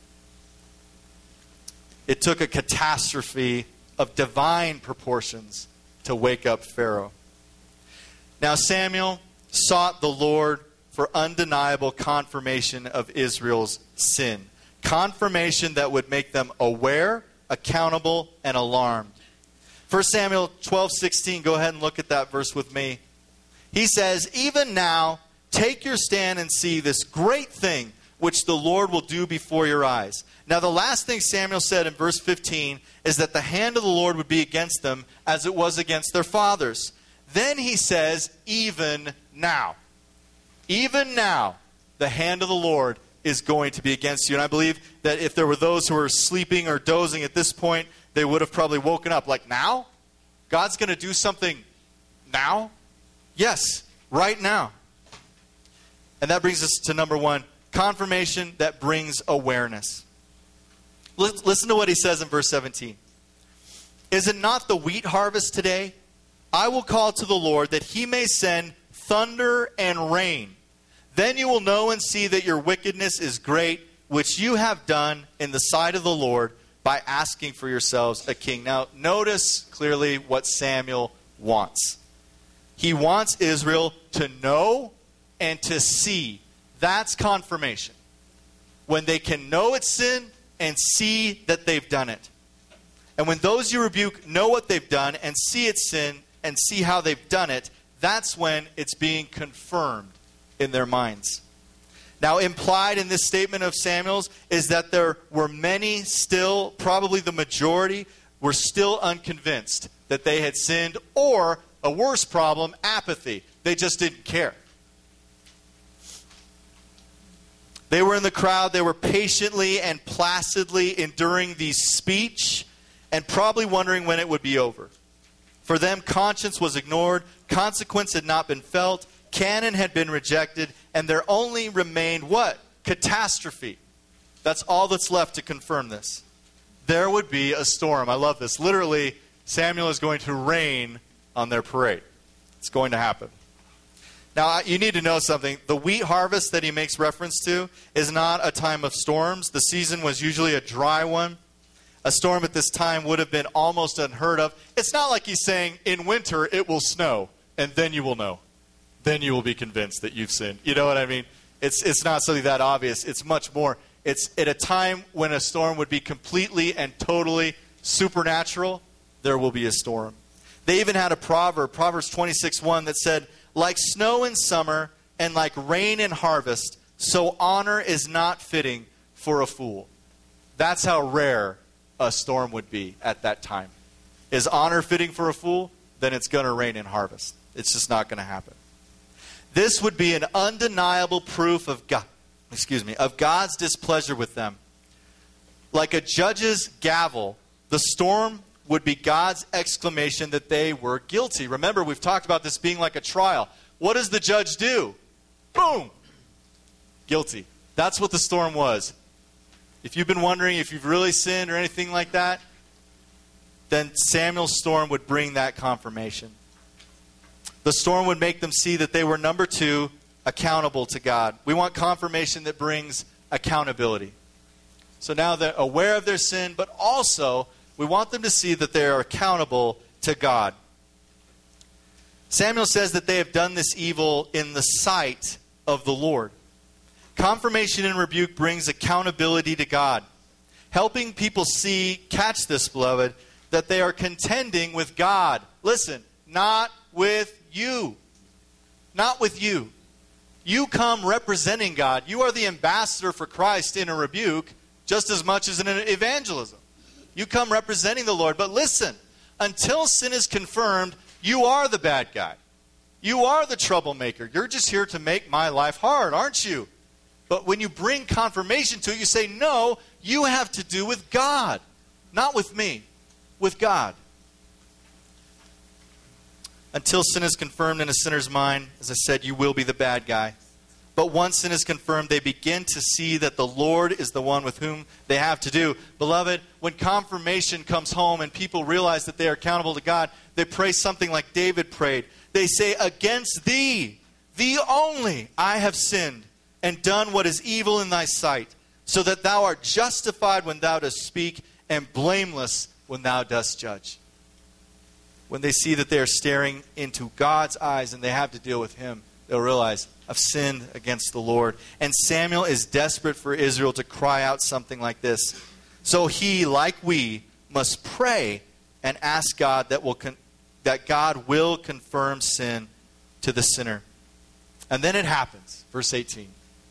It took a catastrophe of divine proportions to wake up Pharaoh. Now Samuel sought the Lord for undeniable confirmation of Israel's sin. Confirmation that would make them aware, accountable, and alarmed. First Samuel twelve sixteen, go ahead and look at that verse with me. He says, even now, take your stand and see this great thing which the Lord will do before your eyes. Now the last thing Samuel said in verse fifteen is that the hand of the Lord would be against them as it was against their fathers. Then he says, even now. Even now, the hand of the Lord is going to be against you. And I believe that if there were those who were sleeping or dozing at this point, they would have probably woken up. Like, now? God's going to do something now? Yes, right now. And that brings us to number one, confirmation that brings awareness. Listen to what he says in verse seventeen. Is it not the wheat harvest today? I will call to the Lord that he may send thunder and rain. Then you will know and see that your wickedness is great, which you have done in the sight of the Lord by asking for yourselves a king. Now, notice clearly what Samuel wants. He wants Israel to know and to see. That's confirmation. When they can know it's sin and see that they've done it. And when those you rebuke know what they've done and see it's sin and see how they've done it, that's when it's being confirmed in their minds. Now, implied in this statement of Samuel's is that there were many still, probably the majority, were still unconvinced that they had sinned, or a worse problem, apathy. They just didn't care. They were in the crowd. They were patiently and placidly enduring the speech and probably wondering when it would be over. For them, conscience was ignored. Consequence had not been felt. Canon had been rejected. and there only remained what? Catastrophe. That's all that's left to confirm this. There would be a storm. I love this. Literally, Samuel is going to rain on their parade. It's going to happen. Now, you need to know something. The wheat harvest that he makes reference to is not a time of storms. The season was usually a dry one. A storm at this time would have been almost unheard of. It's not like he's saying, in winter it will snow, and then you will know. Then you will be convinced that you've sinned. You know what I mean? It's, it's not something that obvious. It's much more. It's at a time when a storm would be completely and totally supernatural, there will be a storm. They even had a proverb, Proverbs twenty-six one, that said, like snow in summer and like rain in harvest, so honor is not fitting for a fool. That's how rare a storm would be at that time. Is honor fitting for a fool? Then it's going to rain in harvest. It's just not going to happen. This would be an undeniable proof of God, excuse me, of God's displeasure with them. Like a judge's gavel, the storm would be God's exclamation that they were guilty. Remember, we've talked about this being like a trial. What does the judge do? Boom! Guilty. That's what the storm was. If you've been wondering if you've really sinned or anything like that, then Samuel's storm would bring that confirmation. The storm would make them see that they were, number two, accountable to God. We want confirmation that brings accountability. So now they're aware of their sin, but also we want them to see that they are accountable to God. Samuel says that they have done this evil in the sight of the Lord. Confirmation and rebuke brings accountability to God. Helping people see, catch this, beloved, that they are contending with God. Listen, not with you. Not with you. You come representing God. You are the ambassador for Christ in a rebuke just as much as in an evangelism. You come representing the Lord. But listen, until sin is confirmed, you are the bad guy. You are the troublemaker. You're just here to make my life hard, aren't you? But when you bring confirmation to it, you say, no, you have to do with God. Not with me, with God. Until sin is confirmed in a sinner's mind, as I said, you will be the bad guy. But once sin is confirmed, they begin to see that the Lord is the one with whom they have to do. Beloved, when confirmation comes home and people realize that they are accountable to God, they pray something like David prayed. They say, against thee, thee only, I have sinned and done what is evil in thy sight, so that thou art justified when thou dost speak and blameless when thou dost judge. When they see that they are staring into God's eyes and they have to deal with Him, they'll realize, I've sinned against the Lord. And Samuel is desperate for Israel to cry out something like this. So he, like we, must pray and ask God that will con- that God will confirm sin to the sinner. And then it happens. Verse eighteen.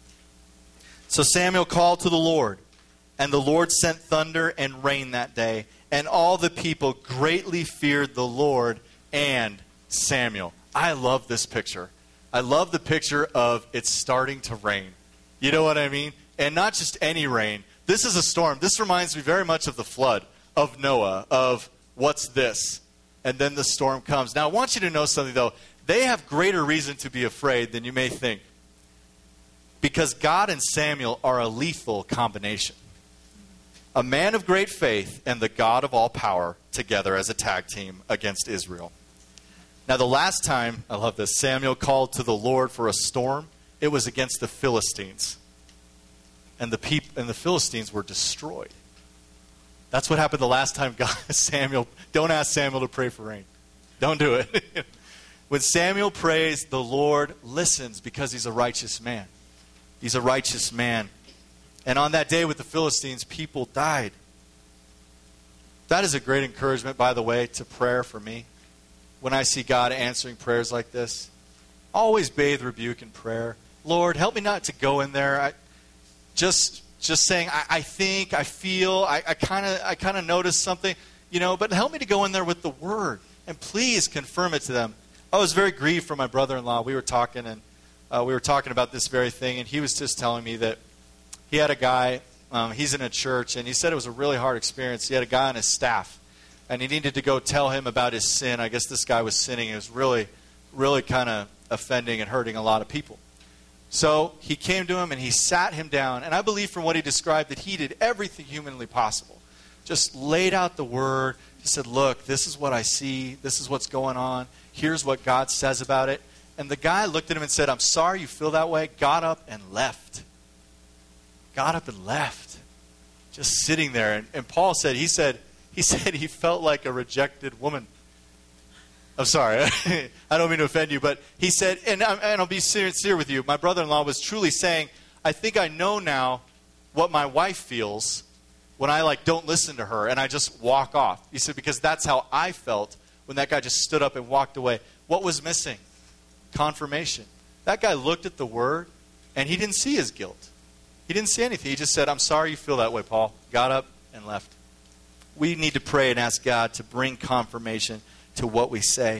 So Samuel called to the Lord, and the Lord sent thunder and rain that day. And all the people greatly feared the Lord and Samuel. I love this picture. I love the picture of it's starting to rain. You know what I mean? And not just any rain. This is a storm. This reminds me very much of the flood, of Noah, of what's this? And then the storm comes. Now, I want you to know something, though. They have greater reason to be afraid than you may think. Because God and Samuel are a lethal combination. A man of great faith and the God of all power together as a tag team against Israel. Now, the last time, I love this, Samuel called to the Lord for a storm, it was against the Philistines. And the peop- and the Philistines were destroyed. That's what happened the last time God, Samuel, don't ask Samuel to pray for rain. Don't do it. When Samuel prays, the Lord listens because he's a righteous man. He's a righteous man. And on that day with the Philistines, people died. That is a great encouragement, by the way, to prayer for me. When I see God answering prayers like this, always bathe rebuke in prayer. Lord, help me not to go in there. I, just just saying, I, I think, I feel, I kind of I kind of notice something, you know, but help me to go in there with the Word. And please confirm it to them. I was very grieved for my brother-in-law. We were talking, and uh, we were talking about this very thing, and he was just telling me that he had a guy, um, he's in a church, and he said it was a really hard experience. He had a guy on his staff. And he needed to go tell him about his sin. I guess this guy was sinning. It was really, really kind of offending and hurting a lot of people. So he came to him and he sat him down. And I believe from what he described that he did everything humanly possible. Just laid out the word. He said, look, this is what I see. This is what's going on. Here's what God says about it. And the guy looked at him and said, I'm sorry you feel that way. Got up and left. Got up and left. Just sitting there. And, and Paul said, he said, he said he felt like a rejected woman. I'm sorry. I don't mean to offend you, but he said, and, I'm, and I'll be sincere with you, my brother-in-law was truly saying, I think I know now what my wife feels when I like don't listen to her and I just walk off. He said, because that's how I felt when that guy just stood up and walked away. What was missing? Confirmation. That guy looked at the word and he didn't see his guilt. He didn't see anything. He just said, I'm sorry you feel that way, Paul. Got up and left. We need to pray and ask God to bring confirmation to what we say.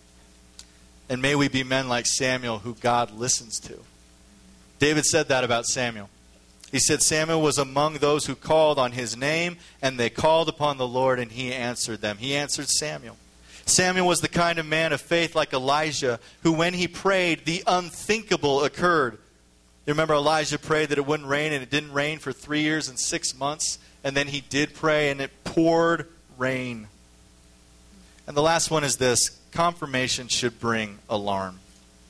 And may we be men like Samuel who God listens to. David said that about Samuel. He said Samuel was among those who called on his name, and they called upon the Lord, and he answered them. He answered Samuel. Samuel was the kind of man of faith like Elijah, who when he prayed, the unthinkable occurred. You remember Elijah prayed that it wouldn't rain, and it didn't rain for three years and six months. And then he did pray, and it poured rain. And the last one is this. Confirmation should bring alarm.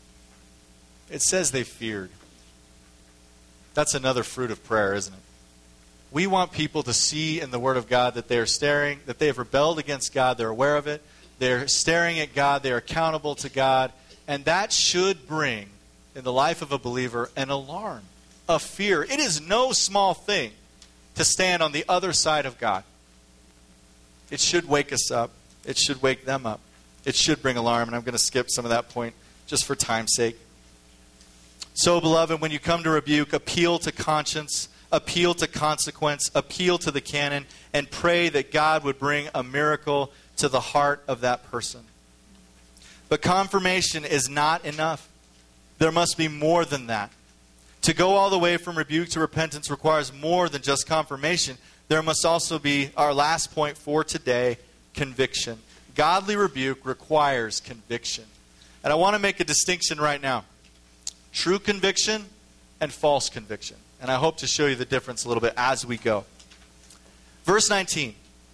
It says they feared. That's another fruit of prayer, isn't it? We want people to see in the Word of God that they are staring, that they have rebelled against God. They're aware of it. They're staring at God. They're accountable to God. And that should bring, in the life of a believer, an alarm, a fear. It is no small thing to stand on the other side of God. It should wake us up. It should wake them up. It should bring alarm. And I'm going to skip some of that point just for time's sake. So, beloved, when you come to rebuke, appeal to conscience, appeal to consequence, appeal to the canon, and pray that God would bring a miracle to the heart of that person. But confirmation is not enough. There must be more than that. To go all the way from rebuke to repentance requires more than just confirmation. There must also be, our last point for today, conviction. Godly rebuke requires conviction. And I want to make a distinction right now. True conviction and false conviction. And I hope to show you the difference a little bit as we go. Verse nineteen.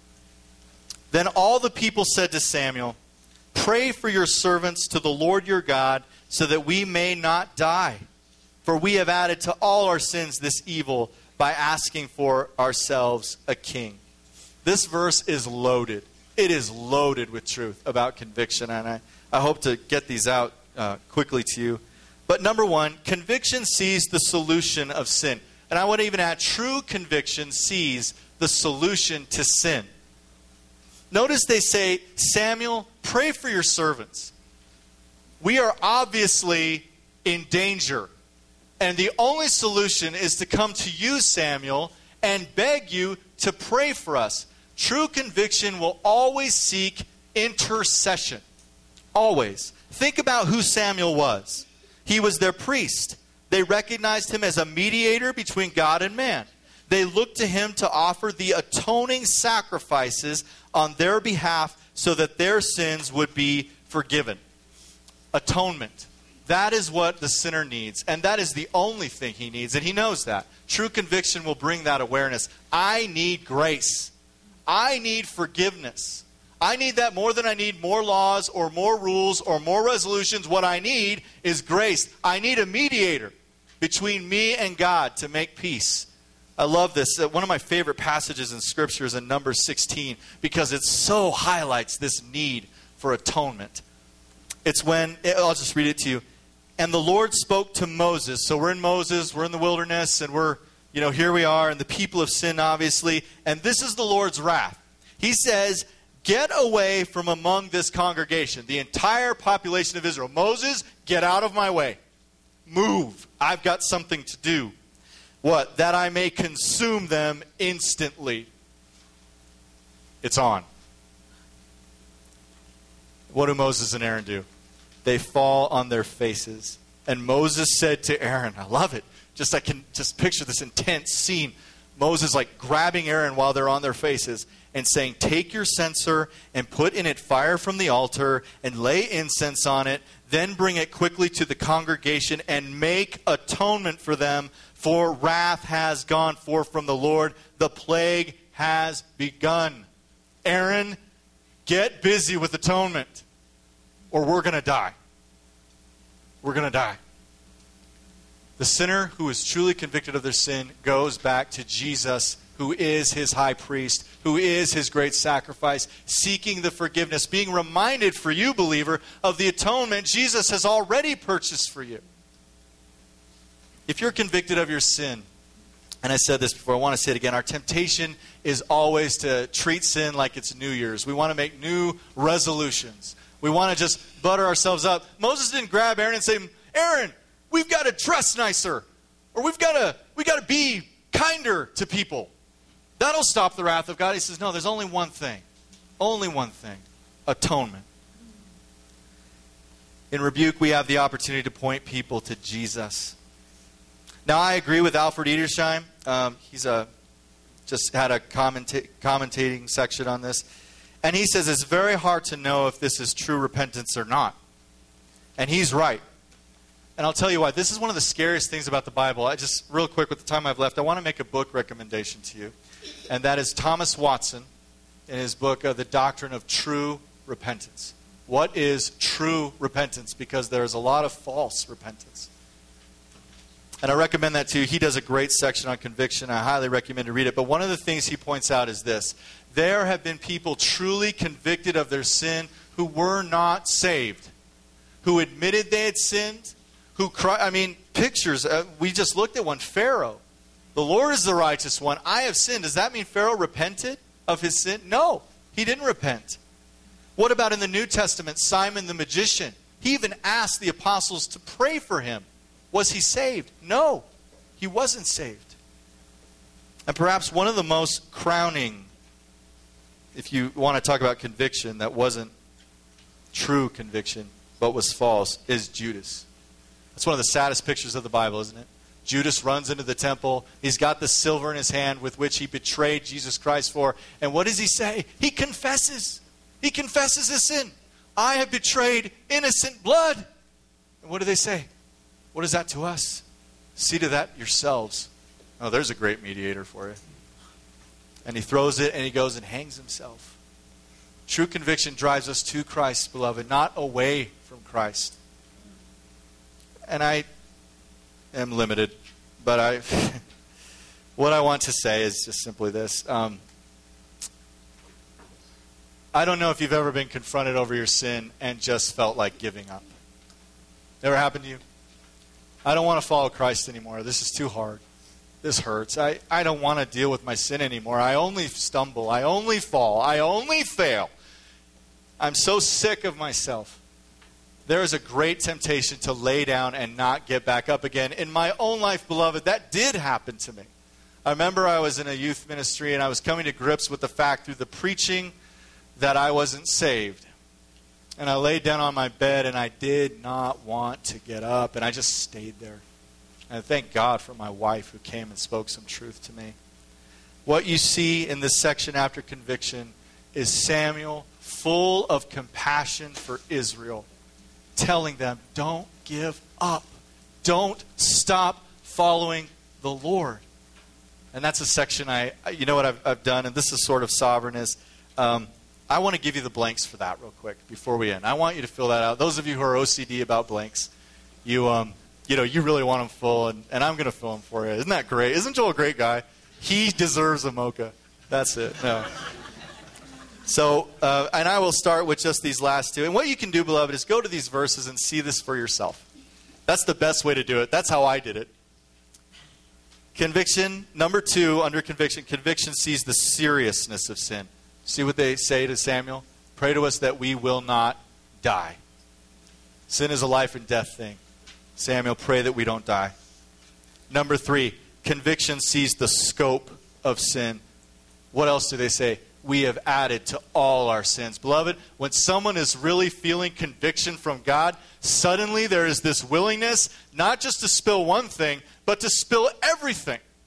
Then all the people said to Samuel, pray for your servants to the Lord your God, so that we may not die. For we have added to all our sins this evil by asking for ourselves a king. This verse is loaded. It is loaded with truth about conviction. And I, I hope to get these out uh, quickly to you. But number one, conviction sees the solution of sin. And I want to even add, true conviction sees the solution to sin. Notice they say, Samuel, pray for your servants. We are obviously in danger. And the only solution is to come to you, Samuel, and beg you to pray for us. True conviction will always seek intercession. Always. Think about who Samuel was. He was their priest. They recognized him as a mediator between God and man. They looked to him to offer the atoning sacrifices on their behalf so that their sins would be forgiven. Atonement. That is what the sinner needs. And that is the only thing he needs. And he knows that. True conviction will bring that awareness. I need grace. I need forgiveness. I need that more than I need more laws or more rules or more resolutions. What I need is grace. I need a mediator between me and God to make peace. I love this. One of my favorite passages in Scripture is in Numbers sixteen because it so highlights this need for atonement. It's when, I'll just read it to you. And the Lord spoke to Moses. So we're in Moses, we're in the wilderness, and we're, you know, here we are, and the people have sinned, obviously. And this is the Lord's wrath. He says, get away from among this congregation, the entire population of Israel. Moses, get out of my way. Move. I've got something to do. What? That I may consume them instantly. It's on. What do Moses and Aaron do? They fall on their faces. And Moses said to Aaron, I love it. Just I can just picture this intense scene. Moses like grabbing Aaron while they're on their faces and saying, take your censer and put in it fire from the altar and lay incense on it. Then bring it quickly to the congregation and make atonement for them, for wrath has gone forth from the Lord. The plague has begun. Aaron, get busy with atonement, or we're going to die. We're going to die. The sinner who is truly convicted of their sin goes back to Jesus, who is his high priest, who is his great sacrifice, seeking the forgiveness, being reminded for you, believer, of the atonement Jesus has already purchased for you. If you're convicted of your sin, and I said this before, I want to say it again, our temptation is always to treat sin like it's New Year's. We want to make new resolutions. We want to just butter ourselves up. Moses didn't grab Aaron and say, Aaron, we've got to dress nicer, or we've got to we got to be kinder to people. That'll stop the wrath of God. He says, no, there's only one thing. Only one thing. Atonement. In rebuke, we have the opportunity to point people to Jesus. Now, I agree with Alfred Edersheim. Um, he's a just had a commenta- commentating section on this. And he says it's very hard to know if this is true repentance or not. And he's right. And I'll tell you why. This is one of the scariest things about the Bible. I just, real quick, with the time I've left, I want to make a book recommendation to you. And that is Thomas Watson in his book, uh, The Doctrine of True Repentance. What is true repentance? Because there's a lot of false repentance. And I recommend that to you. He does a great section on conviction. I highly recommend to read it. But one of the things he points out is this. There have been people truly convicted of their sin who were not saved, who admitted they had sinned, who cried. I mean, pictures. Uh, we just looked at one. Pharaoh. The Lord is the righteous one. I have sinned. Does that mean Pharaoh repented of his sin? No, he didn't repent. What about in the New Testament, Simon the magician? He even asked the apostles to pray for him. Was he saved? No, he wasn't saved. And perhaps one of the most crowning, if you want to talk about conviction that wasn't true conviction, but was false, is Judas. That's one of the saddest pictures of the Bible, isn't it? Judas runs into the temple. He's got the silver in his hand with which he betrayed Jesus Christ for. And what does he say? He confesses. He confesses his sin. I have betrayed innocent blood. And what do they say? What is that to us? See to that yourselves. Oh, there's a great mediator for you. And he throws it and he goes and hangs himself. True conviction drives us to Christ, beloved, not away from Christ. And I am limited, but I, what I want to say is just simply this. Um, I don't know if you've ever been confronted over your sin and just felt like giving up. Never happened to you? I don't want to follow Christ anymore. This is too hard. This hurts. I, I don't want to deal with my sin anymore. I only stumble. I only fall. I only fail. I'm so sick of myself. There is a great temptation to lay down and not get back up again. In my own life, beloved, that did happen to me. I remember I was in a youth ministry and I was coming to grips with the fact through the preaching that I wasn't saved. And I laid down on my bed and I did not want to get up. And I just stayed there. And I thank God for my wife who came and spoke some truth to me. What you see in this section after conviction is Samuel full of compassion for Israel, telling them, don't give up. Don't stop following the Lord. And that's a section I, you know what I've, I've done, and this is sort of sovereign, is um, I want to give you the blanks for that real quick before we end. I want you to fill that out. Those of you who are O C D about blanks, you um, you know, you really want them full, and, and I'm going to fill them for you. Isn't that great? Isn't Joel a great guy? He deserves a mocha. That's it. No. So, uh, and I will start with just these last two. And what you can do, beloved, is go to these verses and see this for yourself. That's the best way to do it. That's how I did it. Conviction, number two, under conviction, conviction sees the seriousness of sin. See what they say to Samuel? Pray to us that we will not die. Sin is a life and death thing. Samuel, pray that we don't die. Number three, conviction sees the scope of sin. What else do they say? We have added to all our sins. Beloved, when someone is really feeling conviction from God, suddenly there is this willingness not just to spill one thing, but to spill everything.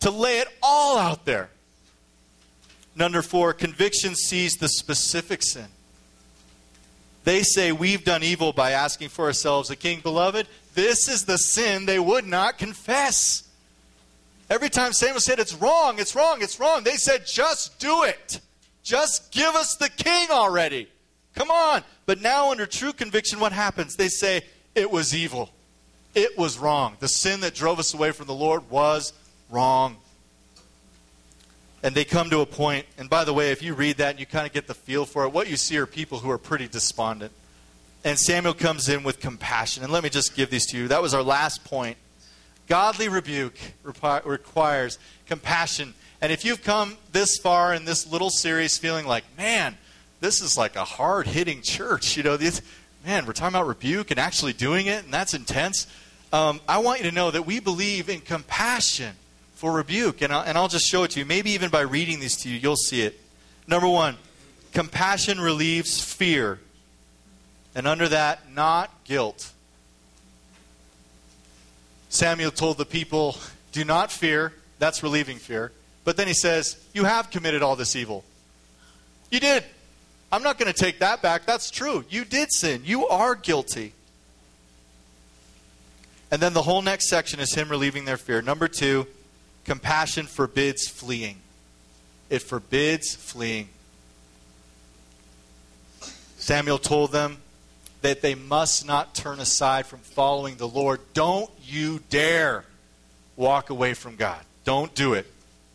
to lay it all out there. Number four, conviction sees the specific sin. They say we've done evil by asking for ourselves a king. Beloved, this is the sin they would not confess. Every time Samuel said, it's wrong, it's wrong, it's wrong, they said, just do it. Just give us the king already. Come on. But now under true conviction, what happens? They say, it was evil. It was wrong. The sin that drove us away from the Lord was wrong. And they come to a point, and by the way, if you read that and you kind of get the feel for it, what you see are people who are pretty despondent. And Samuel comes in with compassion. And let me just give these to you. That was our last point. Godly rebuke requires compassion. And if you've come this far in this little series feeling like, man, this is like a hard-hitting church, you know, this, man, we're talking about rebuke and actually doing it, and that's intense. Um, I want you to know that we believe in compassion for rebuke. And I'll, and I'll just show it to you. Maybe even by reading these to you, you'll see it. Number one, compassion relieves fear. And under that, not guilt. Samuel told the people, do not fear. That's relieving fear. But then he says, you have committed all this evil. You did. I'm not going to take that back. That's true. You did sin. You are guilty. And then the whole next section is him relieving their fear. Number two, compassion forbids fleeing. It forbids fleeing. Samuel told them that they must not turn aside from following the Lord. Don't you dare walk away from God. Don't do it.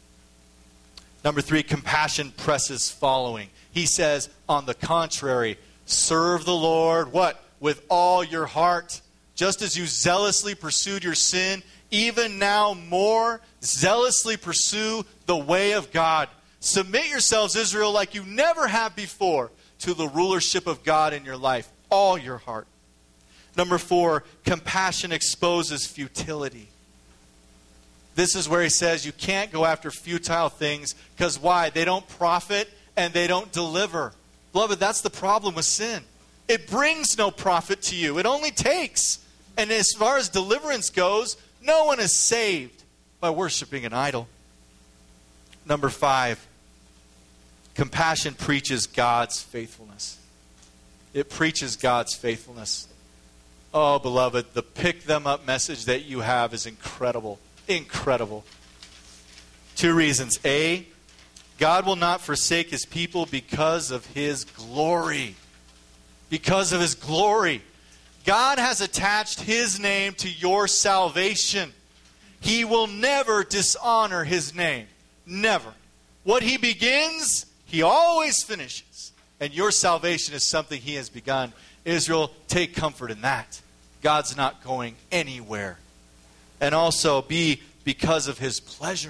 Number three, compassion presses following. He says, on the contrary, serve the Lord, what? With all your heart. Just as you zealously pursued your sin, even now more zealously pursue the way of God. Submit yourselves, Israel, like you never have before, to the rulership of God in your life. All your heart. Number four, compassion exposes futility. This is where he says you can't go after futile things because why? They don't profit and they don't deliver. Beloved, that's the problem with sin. It brings no profit to you. It only takes. And as far as deliverance goes, no one is saved by worshiping an idol. Number five, compassion preaches God's faithfulness. It preaches God's faithfulness. Oh, beloved, the pick them up message that you have is incredible. Incredible. Two reasons. A, God will not forsake his people because of his glory. Because of his glory. God has attached his name to your salvation. He will never dishonor his name. Never. What he begins, he always finishes. And your salvation is something he has begun. Israel, take comfort in that. God's not going anywhere. And also, be because of his pleasure.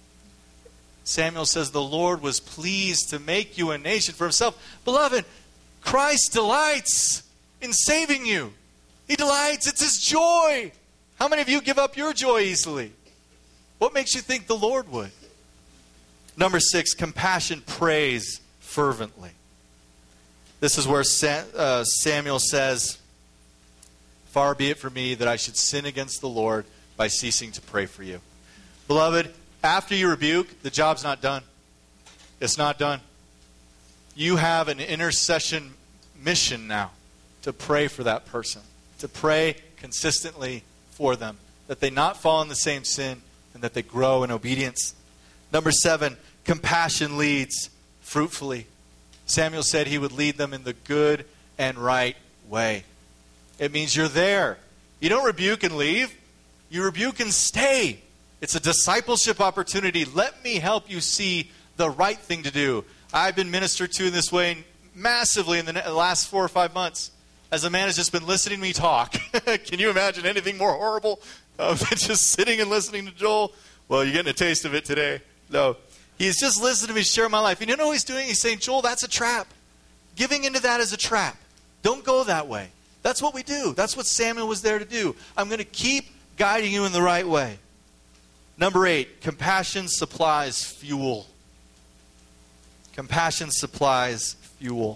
Samuel says the Lord was pleased to make you a nation for himself. Beloved, Christ delights in saving you. He delights. It's his joy. How many of you give up your joy easily? What makes you think the Lord would? Number six, compassion prays fervently. This is where Sam, uh, Samuel says, far be it from me that I should sin against the Lord by ceasing to pray for you. Beloved, after you rebuke, the job's not done. It's not done. You have an intercession mission now to pray for that person. To pray consistently for them. That they not fall in the same sin and that they grow in obedience. Number seven, compassion leads fruitfully. Samuel said he would lead them in the good and right way. It means you're there. You don't rebuke and leave. You rebuke and stay. It's a discipleship opportunity. Let me help you see the right thing to do. I've been ministered to in this way massively in the last four or five months. As a man has just been listening to me talk. Can you imagine anything more horrible uh, than just sitting and listening to Joel? Well, you're getting a taste of it today. No. He's just listening to me share my life. And you know what he's doing? He's saying, Joel, that's a trap. Giving into that is a trap. Don't go that way. That's what we do. That's what Samuel was there to do. I'm going to keep guiding you in the right way. Number eight, compassion supplies fuel. Compassion supplies fuel.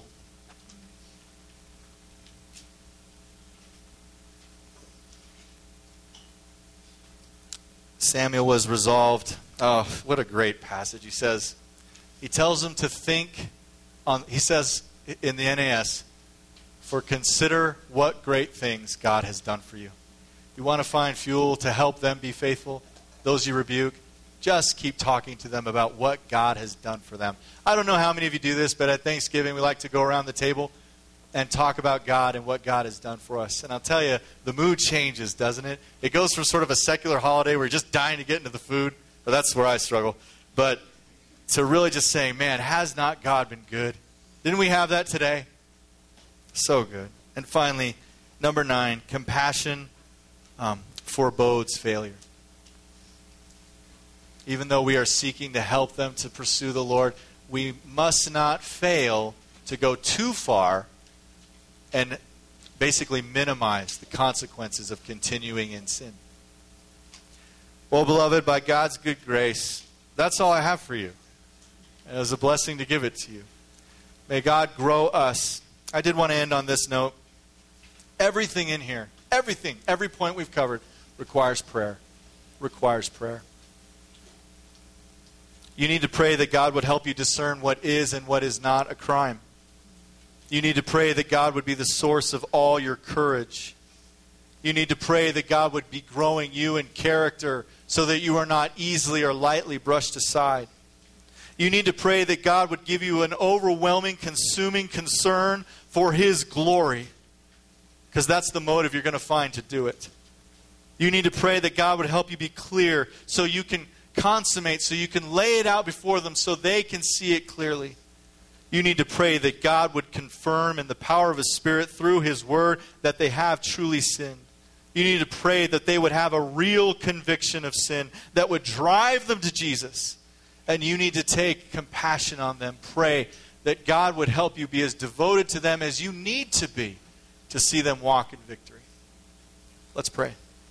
Samuel was resolved Oh, what a great passage. He says, he tells them to think on, he says in the N A S, for consider what great things God has done for you. You want to find fuel to help them be faithful, those you rebuke, just keep talking to them about what God has done for them. I don't know how many of you do this, but at Thanksgiving we like to go around the table and talk about God and what God has done for us. And I'll tell you, the mood changes, doesn't it? It goes from sort of a secular holiday where you're just dying to get into the food. But that's where I struggle. But to really just saying, man, has not God been good? Didn't we have that today? So good. And finally, number nine, compassion um, forebodes failure. Even though we are seeking to help them to pursue the Lord, we must not fail to go too far and basically minimize the consequences of continuing in sin. Well, beloved, by God's good grace, that's all I have for you. And it was a blessing to give it to you. May God grow us. I did want to end on this note. Everything in here, everything, every point we've covered requires prayer. Requires prayer. You need to pray that God would help you discern what is and what is not a crime. You need to pray that God would be the source of all your courage. You need to pray that God would be growing you in character so that you are not easily or lightly brushed aside. You need to pray that God would give you an overwhelming, consuming concern for His glory, because that's the motive you're going to find to do it. You need to pray that God would help you be clear so you can consummate, so you can lay it out before them so they can see it clearly. You need to pray that God would confirm in the power of His Spirit through His Word that they have truly sinned. You need to pray that they would have a real conviction of sin that would drive them to Jesus. And you need to take compassion on them. Pray that God would help you be as devoted to them as you need to be to see them walk in victory. Let's pray.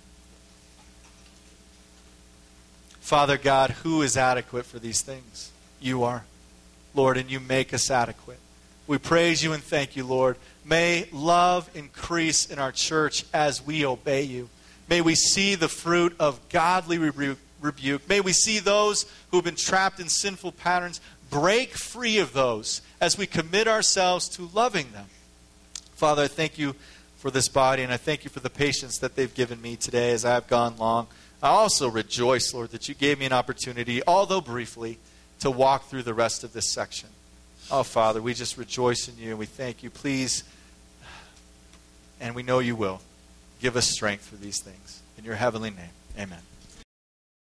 Father God, who is adequate for these things? You are, Lord, and you make us adequate. We praise you and thank you, Lord. May love increase in our church as we obey you. May we see the fruit of godly rebuke. rebuke. May we see those who have been trapped in sinful patterns break free of those as we commit ourselves to loving them. Father, I thank you for this body, and I thank you for the patience that they've given me today as I have gone long. I also rejoice, Lord, that you gave me an opportunity, although briefly, to walk through the rest of this section. Oh, Father, we just rejoice in you, and we thank you. Please, and we know you will, give us strength for these things. In your heavenly name, amen.